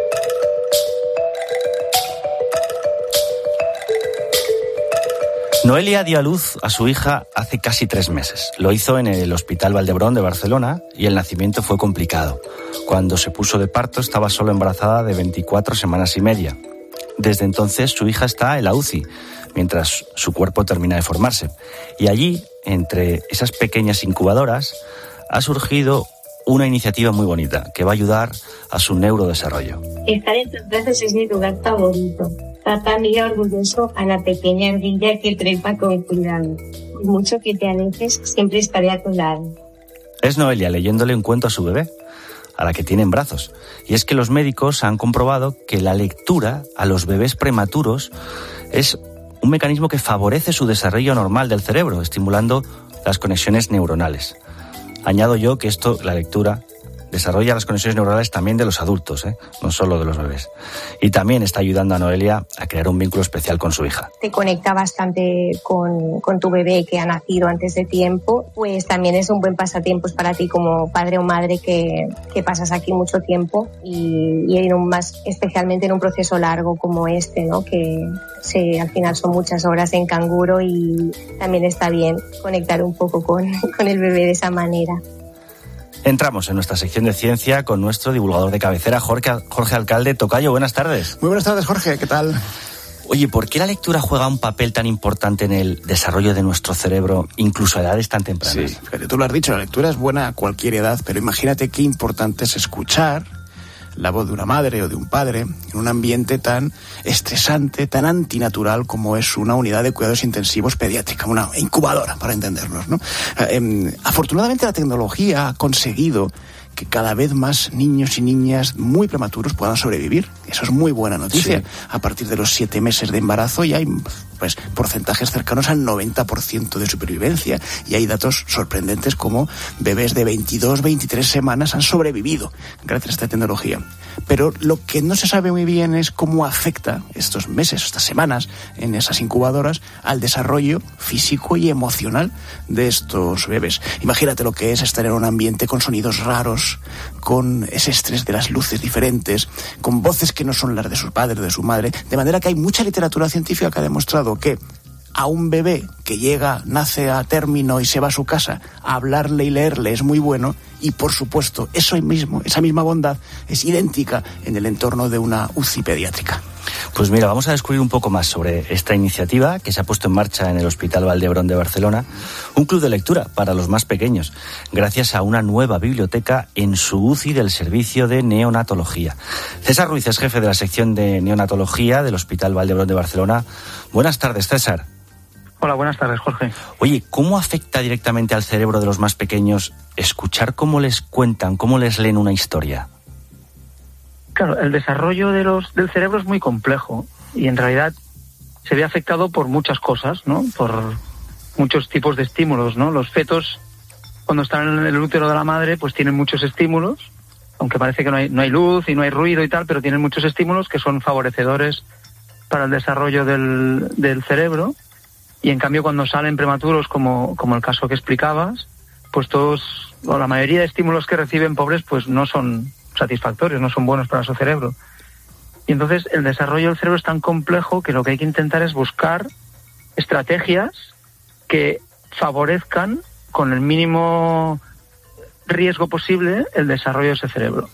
[SPEAKER 3] Noelia dio a luz a su hija hace casi tres meses. Lo hizo en el Hospital Valdebrón de Barcelona y el nacimiento fue complicado. Cuando se puso de parto estaba solo embarazada de veinticuatro semanas y media. Desde entonces su hija está en la U C I, mientras su cuerpo termina de formarse. Y allí, entre esas pequeñas incubadoras, ha surgido una iniciativa muy bonita que va a ayudar a su neurodesarrollo.
[SPEAKER 17] Estar en tus brazos es mi lugar favorito. Papá mira orgulloso a la pequeña ardilla que trepa con cuidado. Por mucho que te alejes, siempre estaré a tu lado.
[SPEAKER 3] Es Noelia leyéndole un cuento a su bebé, a la que tiene en brazos. Y es que los médicos han comprobado que la lectura a los bebés prematuros es un mecanismo que favorece su desarrollo normal del cerebro, estimulando las conexiones neuronales. Añado yo que esto, la lectura, desarrolla las conexiones neuronales también de los adultos, ¿eh? No solo de los bebés. Y también está ayudando a Noelia a crear un vínculo especial con su hija.
[SPEAKER 17] Te conecta bastante con, con tu bebé que ha nacido antes de tiempo, pues también es un buen pasatiempo para ti como padre o madre que, que pasas aquí mucho tiempo y, y en un más, especialmente en un proceso largo como este, ¿no? Que se, al final son muchas horas en canguro y también está bien conectar un poco con, con el bebé de esa manera.
[SPEAKER 3] Entramos en nuestra sección de ciencia con nuestro divulgador de cabecera, Jorge, Jorge Alcalde. Tocayo, buenas tardes.
[SPEAKER 18] Muy buenas tardes, Jorge, ¿qué tal?
[SPEAKER 3] Oye, ¿por qué la lectura juega un papel tan importante en el desarrollo de nuestro cerebro, incluso a edades tan tempranas?
[SPEAKER 18] Sí, fíjate, tú lo has dicho, la lectura es buena a cualquier edad, pero imagínate qué importante es escuchar
[SPEAKER 16] la voz de una madre o de un padre en un ambiente tan estresante, tan antinatural como es una unidad de cuidados intensivos pediátrica, una incubadora, para entendernos, ¿no? Eh, afortunadamente la tecnología ha conseguido que cada vez más niños y niñas muy prematuros puedan sobrevivir. Eso es muy buena noticia. Sí. A partir de los siete meses de embarazo ya hay pues porcentajes cercanos al noventa por ciento de supervivencia, y hay datos sorprendentes como bebés de veintidós, veintitrés semanas han sobrevivido gracias a esta tecnología. Pero lo que no se sabe muy bien es cómo afecta estos meses, estas semanas en esas incubadoras al desarrollo físico y emocional de estos bebés. Imagínate lo que es estar en un ambiente con sonidos raros, con ese estrés de las luces diferentes, con voces que no son las de sus padres o de su madre, de manera que hay mucha literatura científica que ha demostrado que a un bebé que llega, nace a término y se va a su casa, a hablarle y leerle es muy bueno, y por supuesto eso mismo, esa misma bondad es idéntica en el entorno de una U C I pediátrica.
[SPEAKER 3] Pues mira, vamos a descubrir un poco más sobre esta iniciativa que se ha puesto en marcha en el Hospital Vall d'Hebron de Barcelona, un club de lectura para los más pequeños, gracias a una nueva biblioteca en su U C I del Servicio de Neonatología. César Ruiz es jefe de la sección de Neonatología del Hospital Vall d'Hebron de Barcelona. Buenas tardes, César.
[SPEAKER 18] Hola, buenas tardes, Jorge.
[SPEAKER 3] Oye, ¿cómo afecta directamente al cerebro de los más pequeños escuchar cómo les cuentan, cómo les leen una historia?
[SPEAKER 18] Claro, el desarrollo de los, del cerebro es muy complejo y en realidad se ve afectado por muchas cosas, ¿no? Por muchos tipos de estímulos, ¿no? Los fetos, cuando están en el útero de la madre, pues tienen muchos estímulos, aunque parece que no hay, no hay luz y no hay ruido y tal, pero tienen muchos estímulos que son favorecedores para el desarrollo del, del cerebro. Y en cambio cuando salen prematuros, como, como el caso que explicabas, pues todos, o la mayoría de estímulos que reciben pobres, pues no son satisfactorios, no son buenos para su cerebro. Y entonces el desarrollo del cerebro es tan complejo que lo que hay que intentar es buscar estrategias que favorezcan con el mínimo riesgo posible el desarrollo de ese cerebro.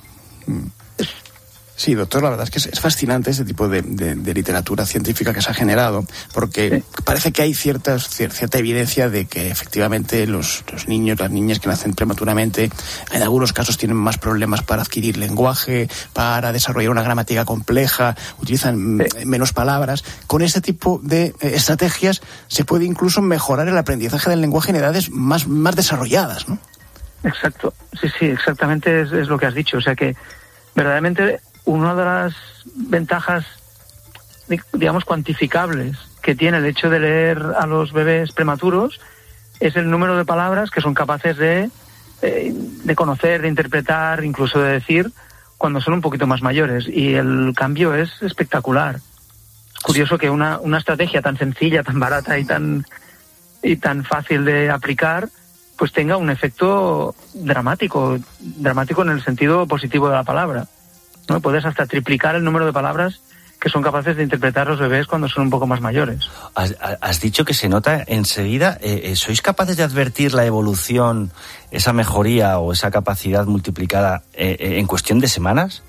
[SPEAKER 16] Sí, doctor, la verdad es que es, es fascinante este tipo de, de, de literatura científica que se ha generado, porque sí. Parece que hay ciertas, cierta evidencia de que efectivamente los, los niños, las niñas que nacen prematuramente, en algunos casos tienen más problemas para adquirir lenguaje, para desarrollar una gramática compleja, utilizan sí. menos palabras. Con este tipo de estrategias se puede incluso mejorar el aprendizaje del lenguaje en edades más, más desarrolladas, ¿no?
[SPEAKER 18] Exacto, sí, sí, exactamente es, es lo que has dicho. O sea que verdaderamente una de las ventajas, digamos, cuantificables que tiene el hecho de leer a los bebés prematuros es el número de palabras que son capaces de, eh, de conocer, de interpretar, incluso de decir cuando son un poquito más mayores. Y el cambio es espectacular. Es curioso que una, una estrategia tan sencilla, tan barata y tan, y tan fácil de aplicar, pues tenga un efecto dramático, dramático en el sentido positivo de la palabra. ¿No? Puedes hasta triplicar el número de palabras que son capaces de interpretar los bebés cuando son un poco más mayores.
[SPEAKER 3] Has, has dicho que se nota enseguida. Eh, ¿Sois capaces de advertir la evolución, esa mejoría o esa capacidad multiplicada eh, en cuestión de semanas?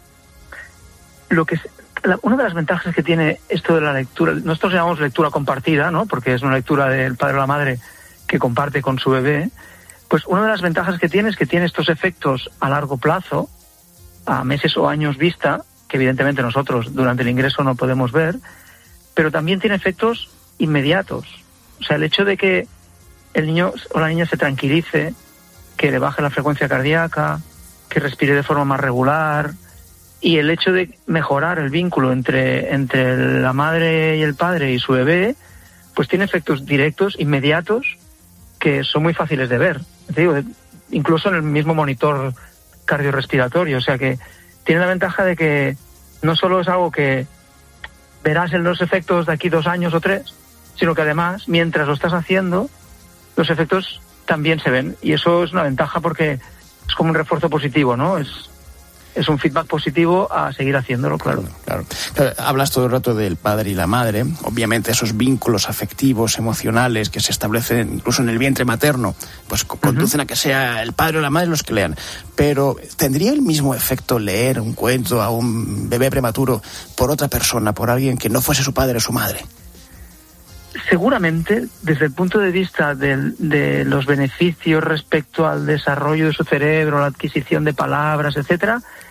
[SPEAKER 18] Lo que es, la, una de las ventajas que tiene esto de la lectura, nosotros llamamos lectura compartida, ¿no? Porque es una lectura del padre o la madre que comparte con su bebé. Pues una de las ventajas que tiene es que tiene estos efectos a largo plazo, a meses o años vista, que evidentemente nosotros durante el ingreso no podemos ver, pero también tiene efectos inmediatos. O sea, el hecho de que el niño o la niña se tranquilice, que le baje la frecuencia cardíaca, que respire de forma más regular, y el hecho de mejorar el vínculo entre, entre la madre y el padre y su bebé, pues tiene efectos directos, inmediatos, que son muy fáciles de ver. Te digo, incluso en el mismo monitor cardiorrespiratorio, o sea que tiene la ventaja de que no solo es algo que verás en los efectos de aquí dos años o tres, sino que además, mientras lo estás haciendo, los efectos también se ven, y eso es una ventaja porque es como un refuerzo positivo, ¿no? Es es un feedback positivo a seguir haciéndolo, claro.
[SPEAKER 16] Claro, claro. Hablas todo el rato del padre y la madre. Obviamente esos vínculos afectivos, emocionales que se establecen incluso en el vientre materno, pues conducen uh-huh. a que sea el padre o la madre los que lean. Pero ¿tendría el mismo efecto leer un cuento a un bebé prematuro por otra persona, por alguien que no fuese su padre o su madre?
[SPEAKER 18] Seguramente, desde el punto de vista de, de los beneficios respecto al desarrollo de su cerebro, la adquisición de palabras, etcétera,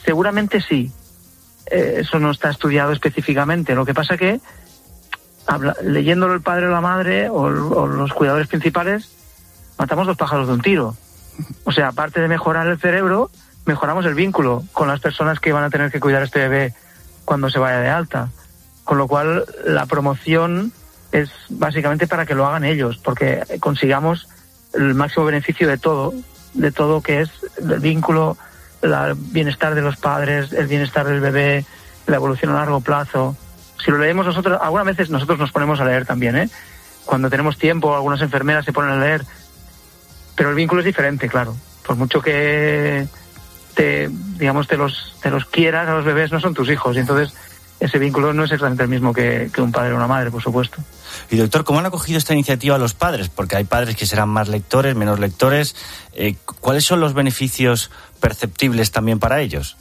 [SPEAKER 18] seguramente sí. Eh, eso no está estudiado específicamente. Lo que pasa que, habla, leyéndolo el padre o la madre o, o los cuidadores principales, matamos dos pájaros de un tiro. O sea, aparte de mejorar el cerebro, mejoramos el vínculo con las personas que van a tener que cuidar a este bebé cuando se vaya de alta. Con lo cual, la promoción es básicamente para que lo hagan ellos, porque consigamos el máximo beneficio de todo, de todo que es el vínculo, el bienestar de los padres, el bienestar del bebé, la evolución a largo plazo. Si lo leemos nosotros, algunas veces nosotros nos ponemos a leer también, ¿eh? Cuando tenemos tiempo, algunas enfermeras se ponen a leer, pero el vínculo es diferente, claro. Por mucho que te, digamos, te los, te los quieras, a los bebés no son tus hijos, y entonces ese vínculo no es exactamente el mismo que, que un padre o una madre, por supuesto.
[SPEAKER 3] Y doctor, ¿cómo han acogido esta iniciativa los padres? Porque hay padres que serán más lectores, menos lectores. Eh, ¿Cuáles son los beneficios perceptibles también para ellos?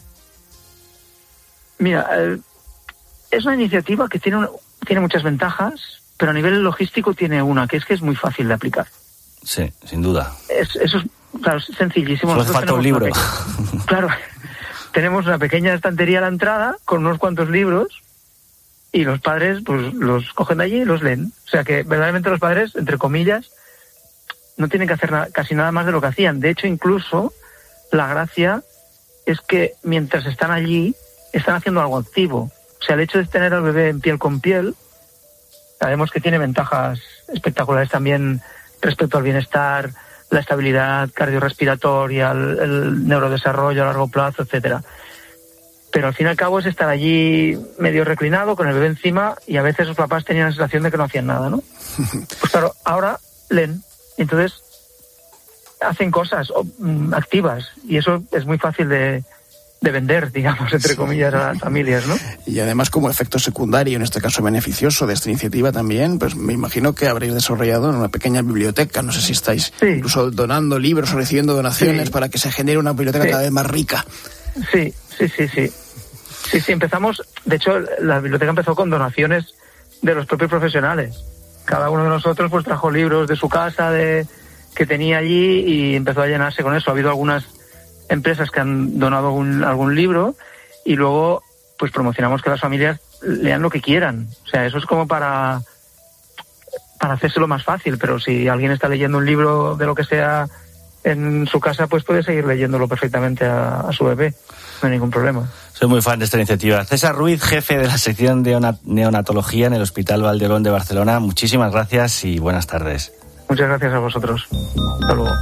[SPEAKER 18] Mira, eh, es una iniciativa que tiene, un, tiene muchas ventajas, pero a nivel logístico tiene una, que es que es muy fácil de aplicar.
[SPEAKER 3] Sí, sin duda.
[SPEAKER 18] Es, eso es, claro, es sencillísimo.
[SPEAKER 3] Solo hace falta un libro.
[SPEAKER 18] Pe- claro, tenemos una pequeña estantería a la entrada con unos cuantos libros y los padres pues los cogen de allí y los leen. O sea que verdaderamente los padres, entre comillas, no tienen que hacer na- casi nada más de lo que hacían. De hecho, incluso la gracia es que mientras están allí están haciendo algo activo. O sea, el hecho de tener al bebé en piel con piel, sabemos que tiene ventajas espectaculares también respecto al bienestar, la estabilidad cardiorrespiratoria, el, el neurodesarrollo a largo plazo, etcétera. Pero al fin y al cabo es estar allí medio reclinado con el bebé encima, y a veces los papás tenían la sensación de que no hacían nada, ¿no? Pues claro, ahora leen, entonces hacen cosas o, mm, activas, y eso es muy fácil de, de vender, digamos, entre comillas, a las familias, ¿no?
[SPEAKER 16] Y además, como efecto secundario, en este caso beneficioso de esta iniciativa también, pues me imagino que habréis desarrollado una pequeña biblioteca. No sé si estáis sí. incluso donando libros o recibiendo donaciones sí. para que se genere una biblioteca sí. cada vez más rica.
[SPEAKER 18] Sí, sí, sí, sí. Sí, sí, empezamos, de hecho, la biblioteca empezó con donaciones de los propios profesionales. Cada uno de nosotros pues trajo libros de su casa, de que tenía allí, y empezó a llenarse con eso. Ha habido algunas empresas que han donado algún, algún libro, y luego pues promocionamos que las familias lean lo que quieran. O sea, eso es como para, para hacérselo más fácil, pero si alguien está leyendo un libro de lo que sea en su casa, pues puede seguir leyéndolo perfectamente a, a su bebé. No hay ningún problema.
[SPEAKER 3] Soy muy fan de esta iniciativa. César Ruiz, jefe de la sección de neonatología en el Hospital Valdeorón de Barcelona. Muchísimas gracias y buenas tardes.
[SPEAKER 18] Muchas gracias a vosotros. Hasta luego.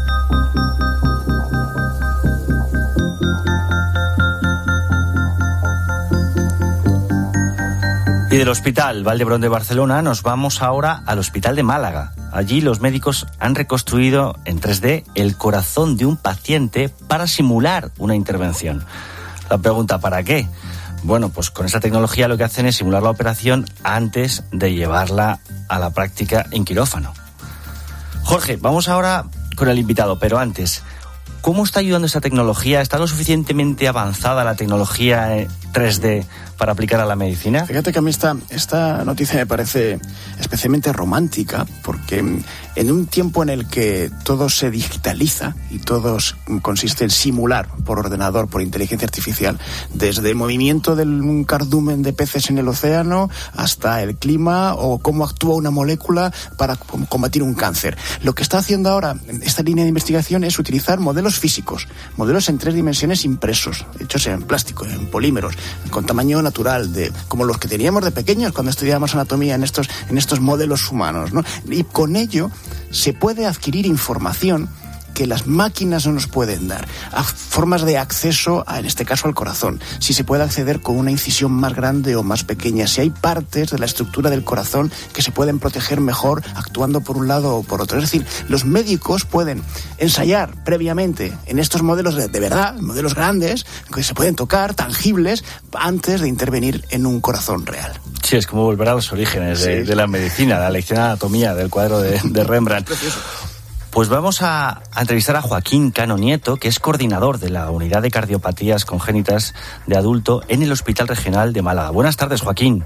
[SPEAKER 3] Y del Hospital Valdeorón de Barcelona nos vamos ahora al Hospital de Málaga. Allí los médicos han reconstruido en tres D el corazón de un paciente para simular una intervención. La pregunta, ¿para qué? Bueno, pues con esta tecnología lo que hacen es simular la operación antes de llevarla a la práctica en quirófano. Jorge, vamos ahora con el invitado, pero antes, ¿cómo está ayudando esta tecnología? ¿Está lo suficientemente avanzada la tecnología tres D para aplicar a la medicina?
[SPEAKER 16] Fíjate que a mí esta, esta noticia me parece especialmente romántica, porque en un tiempo en el que todo se digitaliza y todo consiste en simular por ordenador, por inteligencia artificial, desde el movimiento del cardumen de peces en el océano hasta el clima o cómo actúa una molécula para combatir un cáncer. Lo que está haciendo ahora esta línea de investigación es utilizar modelos físicos, modelos en tres dimensiones impresos, hechos en plástico, en polímeros, con tamaño natural, de como los que teníamos de pequeños cuando estudiábamos anatomía en estos, en estos modelos humanos, ¿no? Y con ello se puede adquirir información que las máquinas no nos pueden dar, a formas de acceso, a, en este caso al corazón, si se puede acceder con una incisión más grande o más pequeña, si hay partes de la estructura del corazón que se pueden proteger mejor actuando por un lado o por otro. Es decir, los médicos pueden ensayar previamente en estos modelos de, de verdad, modelos grandes, que se pueden tocar, tangibles, antes de intervenir en un corazón real.
[SPEAKER 3] Sí, es como volver a los orígenes sí. de, de la medicina, la lección de anatomía del cuadro de, de Rembrandt. Pues vamos a, a entrevistar a Joaquín Cano Nieto, que es coordinador de la Unidad de Cardiopatías Congénitas de Adulto en el Hospital Regional de Málaga. Buenas tardes, Joaquín.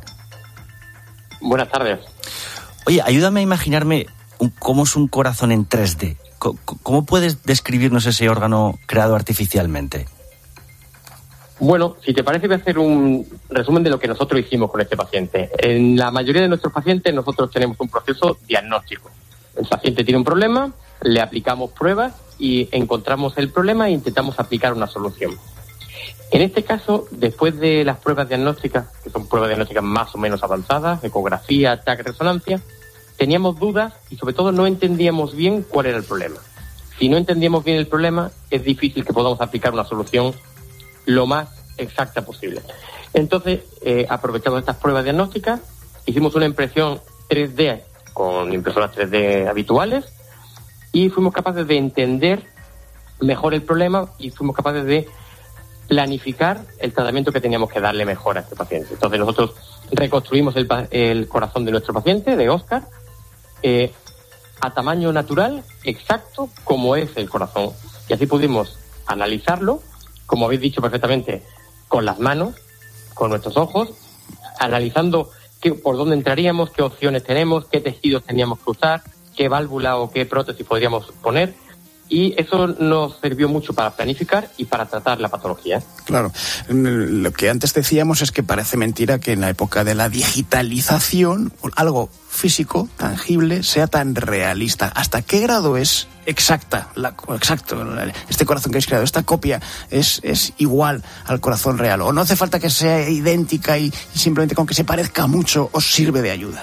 [SPEAKER 19] Buenas tardes.
[SPEAKER 3] Oye, ayúdame a imaginarme un, cómo es un corazón en tres D. ¿Cómo, cómo puedes describirnos ese órgano creado artificialmente?
[SPEAKER 19] Bueno, si te parece, voy a hacer un resumen de lo que nosotros hicimos con este paciente. En la mayoría de nuestros pacientes nosotros tenemos un proceso diagnóstico. El paciente tiene un problema, le aplicamos pruebas y encontramos el problema e intentamos aplicar una solución. En este caso, después de las pruebas diagnósticas, que son pruebas diagnósticas más o menos avanzadas, ecografía, T A C, resonancia, teníamos dudas y sobre todo no entendíamos bien cuál era el problema. Si no entendíamos bien el problema, es difícil que podamos aplicar una solución lo más exacta posible. Entonces, eh, aprovechando estas pruebas diagnósticas, hicimos una impresión tres D con impresoras tres D habituales y fuimos capaces de entender mejor el problema y fuimos capaces de planificar el tratamiento que teníamos que darle mejor a este paciente. Entonces nosotros reconstruimos el, el corazón de nuestro paciente, de Óscar, eh, a tamaño natural, exacto como es el corazón. Y así pudimos analizarlo, como habéis dicho perfectamente, con las manos, con nuestros ojos, analizando qué, por dónde entraríamos, qué opciones tenemos, qué tejidos teníamos que usar, qué válvula o qué prótesis podríamos poner. Y eso nos sirvió mucho para planificar y para tratar la patología.
[SPEAKER 16] Claro. Lo que antes decíamos es que parece mentira que en la época de la digitalización algo físico, tangible, sea tan realista. ¿Hasta qué grado es exacta, la, exacto, este corazón que habéis creado, esta copia es, es igual al corazón real? ¿O no hace falta que sea idéntica y, y simplemente con que se parezca mucho os sirve de ayuda?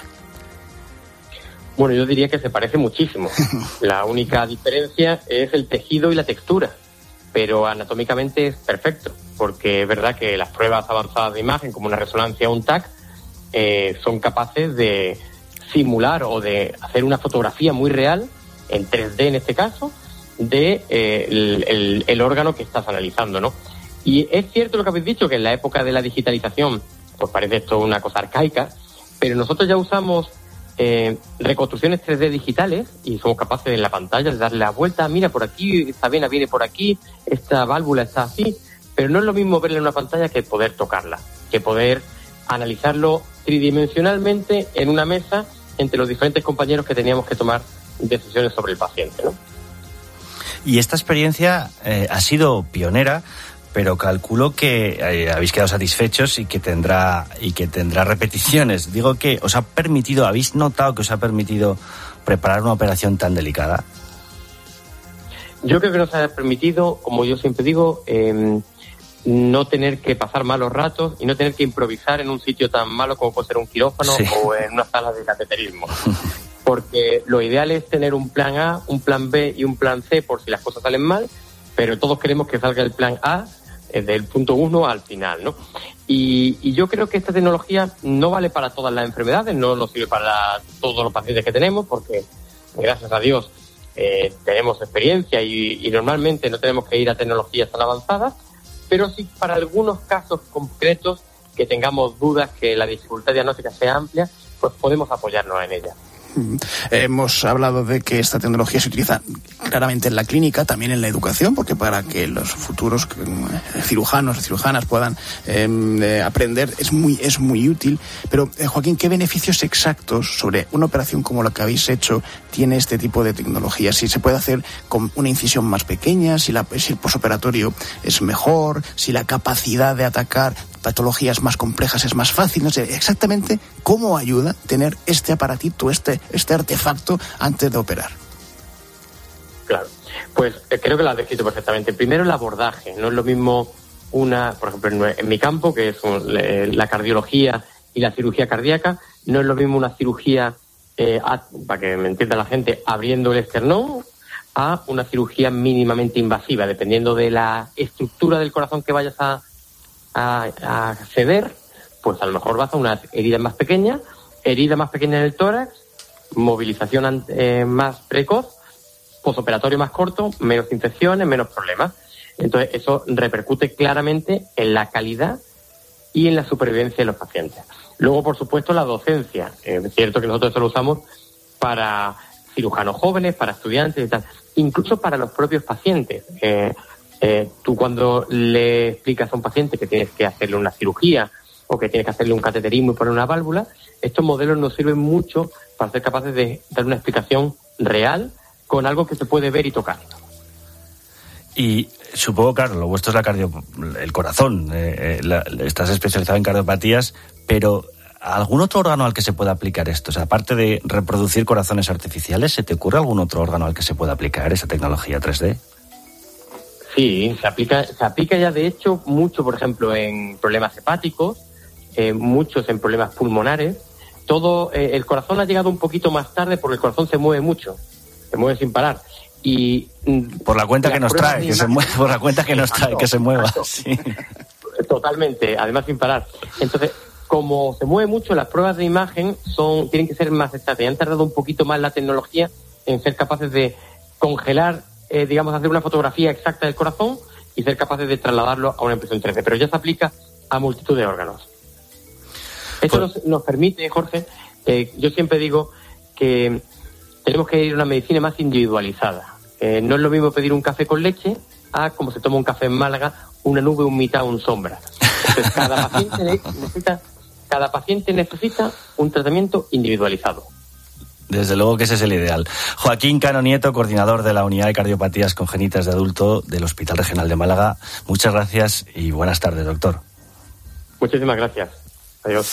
[SPEAKER 19] Bueno, yo diría que se parece muchísimo. La única diferencia es el tejido y la textura, pero anatómicamente es perfecto, porque es verdad que las pruebas avanzadas de imagen, como una resonancia o un T A C, eh, son capaces de simular o de hacer una fotografía muy real, en tres D en este caso, de eh, el, el, el órgano que estás analizando, ¿no? Y es cierto lo que habéis dicho, que en la época de la digitalización, pues parece esto una cosa arcaica, pero nosotros ya usamos Eh, reconstrucciones tres D digitales y somos capaces en la pantalla de darle la vuelta. Mira, por aquí, esta vena viene por aquí, esta válvula está así, pero no es lo mismo verla en una pantalla que poder tocarla, que poder analizarlo tridimensionalmente en una mesa entre los diferentes compañeros que teníamos que tomar decisiones sobre el paciente, ¿no?
[SPEAKER 3] Y esta experiencia eh, ha sido pionera, pero calculo que eh, habéis quedado satisfechos y que tendrá y que tendrá repeticiones. Digo que os ha permitido, ¿habéis notado que os ha permitido preparar una operación tan delicada?
[SPEAKER 19] Yo creo que nos ha permitido, como yo siempre digo, eh, no tener que pasar malos ratos y no tener que improvisar en un sitio tan malo como puede ser un quirófano sí. o en una sala de cateterismo. Porque lo ideal es tener un plan A, un plan B y un plan C por si las cosas salen mal, pero todos queremos que salga el plan A del punto uno al final, ¿no? Y, y yo creo que esta tecnología no vale para todas las enfermedades, no nos sirve para todos los pacientes que tenemos, porque gracias a Dios eh, tenemos experiencia y, y normalmente no tenemos que ir a tecnologías tan avanzadas, pero sí para algunos casos concretos que tengamos dudas, que la dificultad diagnóstica sea amplia, pues podemos apoyarnos en ella.
[SPEAKER 16] Hemos hablado de que esta tecnología se utiliza claramente en la clínica, también en la educación, porque para que los futuros cirujanos, cirujanas puedan eh, aprender es muy es muy útil. Pero, eh, Joaquín, ¿qué beneficios exactos sobre una operación como la que habéis hecho tiene este tipo de tecnología? Si se puede hacer con una incisión más pequeña, si, la, si el posoperatorio es mejor, si la capacidad de atacar patologías más complejas es más fácil, no sé exactamente cómo ayuda tener este aparatito, este, este artefacto antes de operar.
[SPEAKER 19] Claro, pues eh, creo que lo has descrito perfectamente. Primero, el abordaje. No es lo mismo una, por ejemplo, en, en mi campo, que es un, le, la cardiología y la cirugía cardíaca, no es lo mismo una cirugía, eh, a, para que me entienda la gente, abriendo el esternón, a una cirugía mínimamente invasiva, dependiendo de la estructura del corazón que vayas a A, a acceder, pues a lo mejor vas a una herida más pequeña, herida más pequeña en el tórax, movilización eh, más precoz, posoperatorio más corto, menos infecciones, menos problemas. Entonces eso repercute claramente en la calidad y en la supervivencia de los pacientes. Luego, por supuesto, la docencia. Eh, es cierto que nosotros eso lo usamos para cirujanos jóvenes, para estudiantes y tal, incluso para los propios pacientes. Eh, Eh, tú cuando le explicas a un paciente que tienes que hacerle una cirugía o que tienes que hacerle un cateterismo y poner una válvula, estos modelos nos sirven mucho para ser capaces de dar una explicación real con algo que se puede ver y tocar.
[SPEAKER 3] Y supongo, claro, lo vuestro es la cardio, el corazón, eh, la, estás especializado en cardiopatías, pero ¿algún otro órgano al que se pueda aplicar esto? O sea, aparte de reproducir corazones artificiales, ¿se te ocurre algún otro órgano al que se pueda aplicar esa tecnología tres D?
[SPEAKER 19] Sí, se aplica, se aplica ya de hecho mucho, por ejemplo, en problemas hepáticos, eh, muchos en problemas pulmonares. Todo, eh, el corazón ha llegado un poquito más tarde porque el corazón se mueve mucho, se mueve sin parar. Y
[SPEAKER 3] por la cuenta que nos trae, que se mueve, por la cuenta que nos trae, que se mueva. Sí.
[SPEAKER 19] Totalmente, además sin parar. Entonces, como se mueve mucho, las pruebas de imagen son tienen que ser más exactas. Y han tardado un poquito más la tecnología en ser capaces de congelar, eh, digamos, hacer una fotografía exacta del corazón y ser capaces de trasladarlo a una impresión tres D. Pero ya se aplica a multitud de órganos. Esto pues... nos, nos permite, Jorge, eh, yo siempre digo que tenemos que ir a una medicina más individualizada. Eh, no es lo mismo pedir un café con leche a, como se toma un café en Málaga, una nube, un mitad, un sombra. Entonces, cada paciente necesita, cada paciente necesita un tratamiento individualizado.
[SPEAKER 3] Desde luego que ese es el ideal. Joaquín Cano Nieto, coordinador de la Unidad de Cardiopatías Congénitas de Adulto del Hospital Regional de Málaga. Muchas gracias y buenas tardes, doctor.
[SPEAKER 19] Muchísimas gracias. Adiós.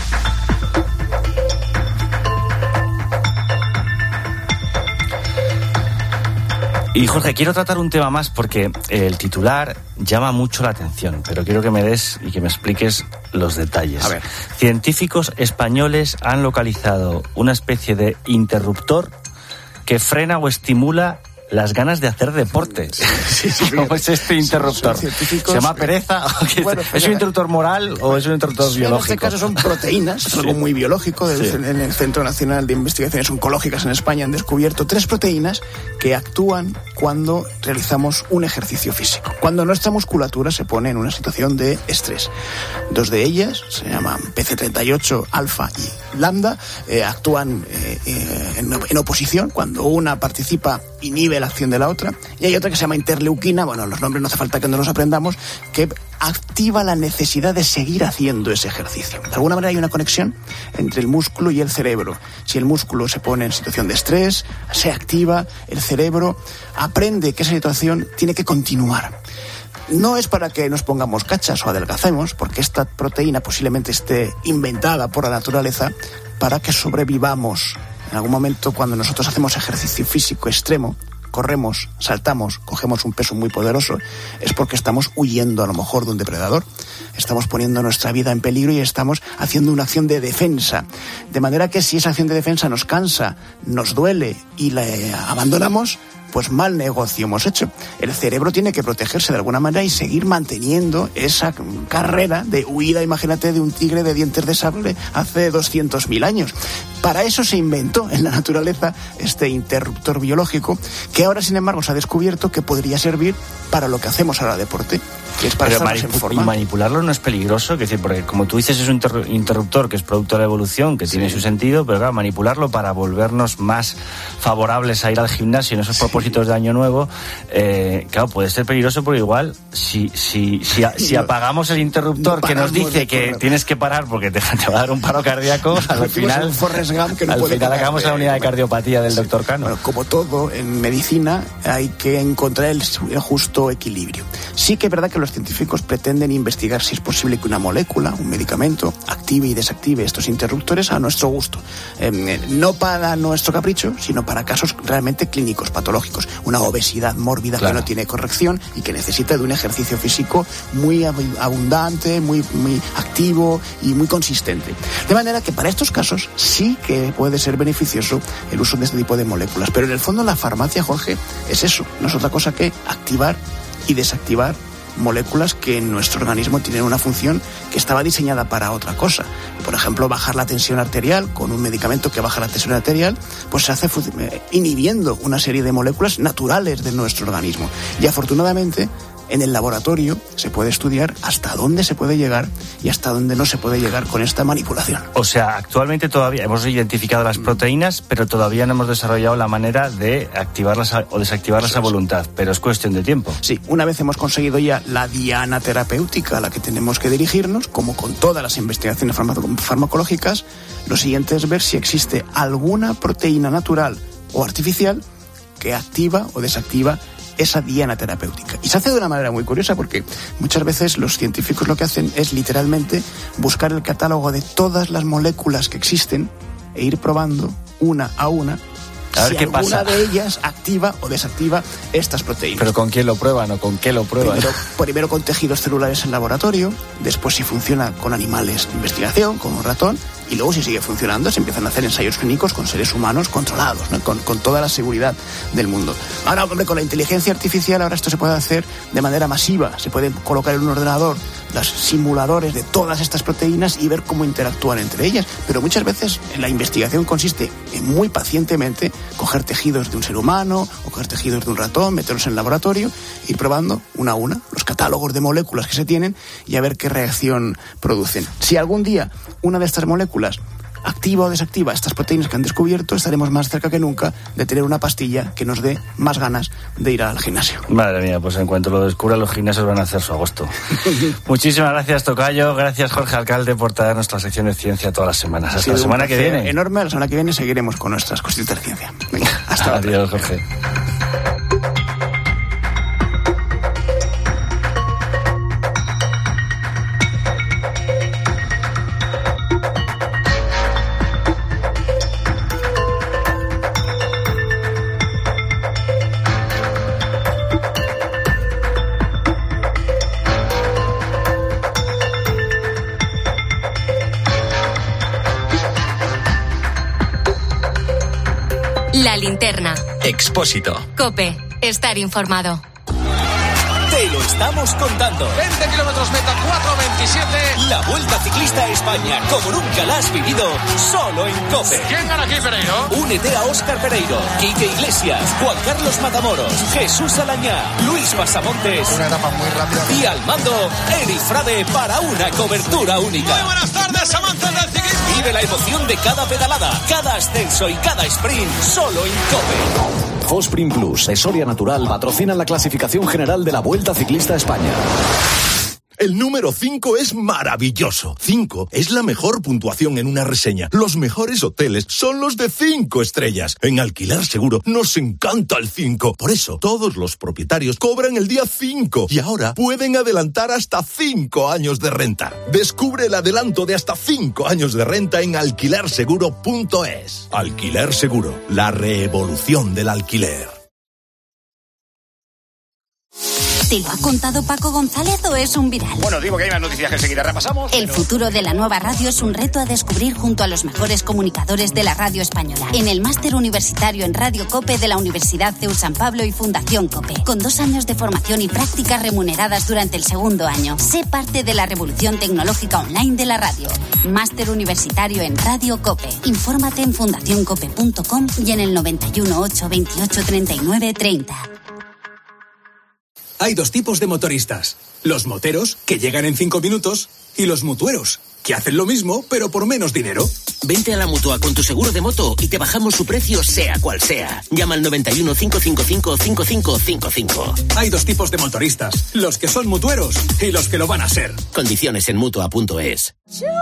[SPEAKER 3] Y Jorge, quiero tratar un tema más porque el titular llama mucho la atención, pero quiero que me des y que me expliques los detalles.
[SPEAKER 16] A ver.
[SPEAKER 3] Científicos españoles han localizado una especie de interruptor que frena o estimula las ganas de hacer deporte.
[SPEAKER 16] Sí, sí,
[SPEAKER 3] ¿Cómo es este interruptor?
[SPEAKER 16] ¿Se
[SPEAKER 3] llama pereza?
[SPEAKER 16] Bueno, pues,
[SPEAKER 3] ¿Es un interruptor moral o es un interruptor
[SPEAKER 16] sí,
[SPEAKER 3] biológico?
[SPEAKER 16] En este caso son proteínas, es algo muy biológico. Sí. En el Centro Nacional de Investigaciones Oncológicas en España han descubierto tres proteínas que actúan cuando realizamos un ejercicio físico, cuando nuestra musculatura se pone en una situación de estrés. Dos de ellas se llaman P C treinta y ocho, alfa y lambda, eh, actúan eh, eh, en, en oposición. Cuando una participa, inhibe la acción de la otra, y hay otra que se llama interleuquina, bueno, los nombres no hace falta que nos los aprendamos, que activa la necesidad de seguir haciendo ese ejercicio. De alguna manera hay una conexión entre el músculo y el cerebro. Si el músculo se pone en situación de estrés, se activa, el cerebro aprende que esa situación tiene que continuar. No es para que nos pongamos cachas o adelgacemos, porque esta proteína posiblemente esté inventada por la naturaleza para que sobrevivamos. En algún momento, cuando nosotros hacemos ejercicio físico extremo, corremos, saltamos, cogemos un peso muy poderoso, es porque estamos huyendo a lo mejor de un depredador, estamos poniendo nuestra vida en peligro y estamos haciendo una acción de defensa. De manera que si esa acción de defensa nos cansa, nos duele y la abandonamos, pues mal negocio hemos hecho. El cerebro tiene que protegerse de alguna manera y seguir manteniendo esa carrera de huida, imagínate, de un tigre de dientes de sable hace doscientos mil años. Para eso se inventó en la naturaleza este interruptor biológico, que ahora, sin embargo, se ha descubierto que podría servir para lo que hacemos ahora deporte, que es para
[SPEAKER 3] Pero
[SPEAKER 16] estar
[SPEAKER 3] manip-
[SPEAKER 16] en forma.
[SPEAKER 3] Y manipularlo no es peligroso, es decir, porque como tú dices es un inter- interruptor que es producto de la evolución, que sí. tiene su sentido, pero claro, manipularlo para volvernos más favorables a ir al gimnasio en esos propósitos sí. de año nuevo, eh, claro, puede ser peligroso porque igual si si si, a, si apagamos el interruptor no que nos dice que correr. tienes que parar porque te, te va a dar un paro cardíaco, al final,
[SPEAKER 16] que no
[SPEAKER 3] al
[SPEAKER 16] puede
[SPEAKER 3] final acabamos en la unidad de cardiopatía del sí. doctor Cano.
[SPEAKER 16] Bueno, como todo en medicina hay que encontrar el, el justo equilibrio. Sí que es verdad que los científicos pretenden investigar si es posible que una molécula, un medicamento, active y desactive estos interruptores a nuestro gusto. Eh, no para nuestro capricho, sino para casos realmente clínicos, patológicos. Una obesidad mórbida claro. que no tiene corrección y que necesita de un ejercicio físico muy abundante, muy, muy activo y muy consistente. De manera que para estos casos sí que puede ser beneficioso el uso de este tipo de moléculas. Pero en el fondo la farmacia, Jorge, es eso. No es otra cosa que activar y desactivar moléculas que en nuestro organismo tienen una función que estaba diseñada para otra cosa. Por ejemplo, bajar la tensión arterial con un medicamento que baja la tensión arterial, pues se hace inhibiendo una serie de moléculas naturales de nuestro organismo. Y afortunadamente, en el laboratorio se puede estudiar hasta dónde se puede llegar y hasta dónde no se puede llegar con esta manipulación.
[SPEAKER 3] O sea, actualmente todavía hemos identificado las proteínas, pero todavía no hemos desarrollado la manera de activarlas o desactivarlas sí, a voluntad, pero es cuestión de tiempo.
[SPEAKER 16] Sí, una vez hemos conseguido ya la diana terapéutica a la que tenemos que dirigirnos, como con todas las investigaciones farmaco- farmacológicas, lo siguiente es ver si existe alguna proteína natural o artificial que activa o desactiva esa diana terapéutica. Y se hace de una manera muy curiosa porque muchas veces los científicos lo que hacen es literalmente buscar el catálogo de todas las moléculas que existen e ir probando una a una
[SPEAKER 3] a ver
[SPEAKER 16] si
[SPEAKER 3] qué
[SPEAKER 16] alguna
[SPEAKER 3] pasa.
[SPEAKER 16] de ellas activa o desactiva estas proteínas.
[SPEAKER 3] ¿Pero con quién lo prueban o con qué lo prueban?
[SPEAKER 16] Primero, primero con tejidos celulares en laboratorio, después si funciona con animales de investigación, con un ratón, y luego si sigue funcionando se empiezan a hacer ensayos clínicos con seres humanos controlados, ¿no? con, con toda la seguridad del mundo. Ahora, hombre, con la inteligencia artificial ahora esto se puede hacer de manera masiva. Se puede colocar en un ordenador los simuladores de todas estas proteínas y ver cómo interactúan entre ellas. Pero muchas veces en la investigación consiste en muy pacientemente coger tejidos de un ser humano o coger tejidos de un ratón, meterlos en el laboratorio, ir probando una a una los catálogos de moléculas que se tienen y a ver qué reacción producen. Si algún día una de estas moléculas activa o desactiva estas proteínas que han descubierto, estaremos más cerca que nunca de tener una pastilla que nos dé más ganas de ir al gimnasio.
[SPEAKER 3] Madre mía, pues en cuanto lo descubra, los gimnasios van a hacer su agosto. Muchísimas gracias, tocayo. Gracias, Jorge Alcalde, por traer nuestra sección de ciencia todas las semanas. Hasta la semana que viene.
[SPEAKER 16] Enorme. La semana que viene seguiremos con nuestras cositas de ciencia. Venga, hasta luego.
[SPEAKER 3] Adiós, Jorge.
[SPEAKER 1] La linterna.
[SPEAKER 2] Expósito.
[SPEAKER 1] COPE. Estar informado.
[SPEAKER 5] Te lo estamos contando.
[SPEAKER 4] veinte kilómetros meta, cuatro veintisiete.
[SPEAKER 5] La Vuelta Ciclista a España, como nunca la has vivido, solo en COPE.
[SPEAKER 4] ¿Quién gana aquí, Pereiro?
[SPEAKER 5] Únete a Óscar Pereiro, Quique Iglesias, Juan Carlos Matamoros, Jesús Alañá, Luis Pasamontes.
[SPEAKER 20] Una etapa muy rápida.
[SPEAKER 5] Y al mando, Eri Frade para una cobertura única.
[SPEAKER 4] Muy buenas tardes, amantes del ciclismo.
[SPEAKER 5] Vive la emoción de cada pedalada, cada ascenso y cada sprint, solo en COPE.
[SPEAKER 21] Fosprin Plus de Soria Natural patrocina la clasificación general de la Vuelta Ciclista a España.
[SPEAKER 27] El número cinco es maravilloso. cinco es la mejor puntuación en una reseña. Los mejores hoteles son los de cinco estrellas. En Alquiler Seguro nos encanta el cinco. Por eso, todos los propietarios cobran el día cinco y ahora pueden adelantar hasta cinco años de renta. Descubre el adelanto de hasta cinco años de renta en alquiler seguro punto es. Alquiler Seguro, la revolución del alquiler.
[SPEAKER 22] ¿Te lo ha contado Paco González o es un viral?
[SPEAKER 4] Bueno, digo que hay unas noticias que enseguida repasamos.
[SPEAKER 22] El
[SPEAKER 4] pero...
[SPEAKER 22] futuro de la nueva radio es un reto a descubrir junto a los mejores comunicadores de la radio española. En el máster universitario en Radio COPE de la Universidad C E U San Pablo y Fundación COPE. Con dos años de formación y prácticas remuneradas durante el segundo año. Sé parte de la revolución tecnológica online de la radio. Máster universitario en Radio COPE. Infórmate en fundación cope punto com y en el noventa y uno, ocho veintiocho, treinta y nueve, treinta.
[SPEAKER 24] Hay dos tipos de motoristas. Los moteros, que llegan en cinco minutos, y los mutueros, que hacen lo mismo, pero por menos dinero.
[SPEAKER 5] Vente a la Mutua con tu seguro de moto y te bajamos su precio sea cual sea. Llama al noventa y uno, cinco cinco cinco, cinco cinco cinco cinco.
[SPEAKER 24] Hay dos tipos de motoristas. Los que son mutueros y los que lo van a ser.
[SPEAKER 5] Condiciones en mutua punto es.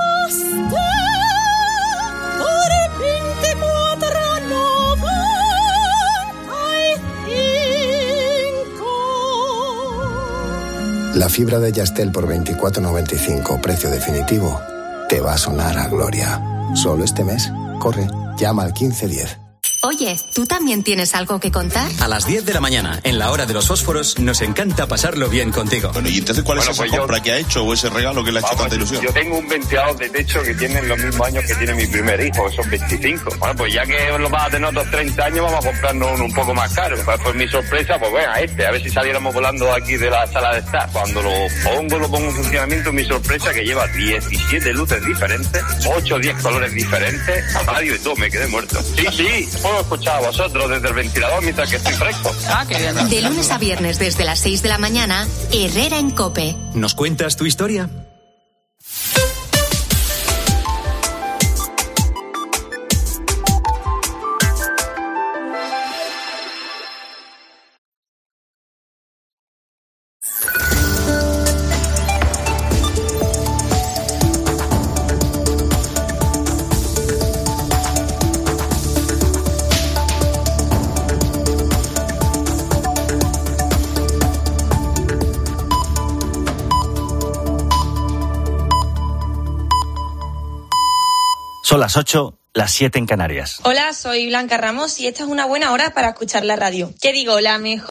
[SPEAKER 25] La fibra de Yastel por veinticuatro noventa y cinco, precio definitivo, te va a sonar a gloria. Solo este mes. Corre, llama al quince diez.
[SPEAKER 1] Oye, ¿tú también tienes algo que contar?
[SPEAKER 2] A las diez de la mañana, en la hora de los fósforos, nos encanta pasarlo bien contigo.
[SPEAKER 26] Bueno, ¿y entonces cuál
[SPEAKER 2] bueno,
[SPEAKER 26] es esa
[SPEAKER 2] pues
[SPEAKER 26] compra
[SPEAKER 2] yo...
[SPEAKER 26] que ha hecho o ese regalo que le ha hecho
[SPEAKER 28] Vamos,
[SPEAKER 26] tanta ilusión?
[SPEAKER 28] Yo tengo un ventilador de techo que tiene los mismos años que tiene mi primer hijo, que son veinticinco. Bueno, pues ya que lo vas a tener otros treinta años, vamos a comprarnos uno un poco más caro. Pues, pues mi sorpresa, pues venga, este, a ver si saliéramos volando aquí de la sala de estar. Cuando lo pongo, lo pongo en funcionamiento, mi sorpresa que lleva diecisiete luces diferentes, ocho o diez colores diferentes, radio y todo, me quedé muerto. Sí, sí, puedo escuchar a vosotros desde el ventilador mientras que estoy fresco.
[SPEAKER 1] Ah, qué bien. De lunes a viernes desde las seis de la mañana, Herrera en COPE.
[SPEAKER 2] ¿Nos cuentas tu historia?
[SPEAKER 3] Son las ocho, las siete en Canarias.
[SPEAKER 6] Hola, soy Blanca Ramos y esta es una buena hora para escuchar la radio. ¿Qué digo? La mejor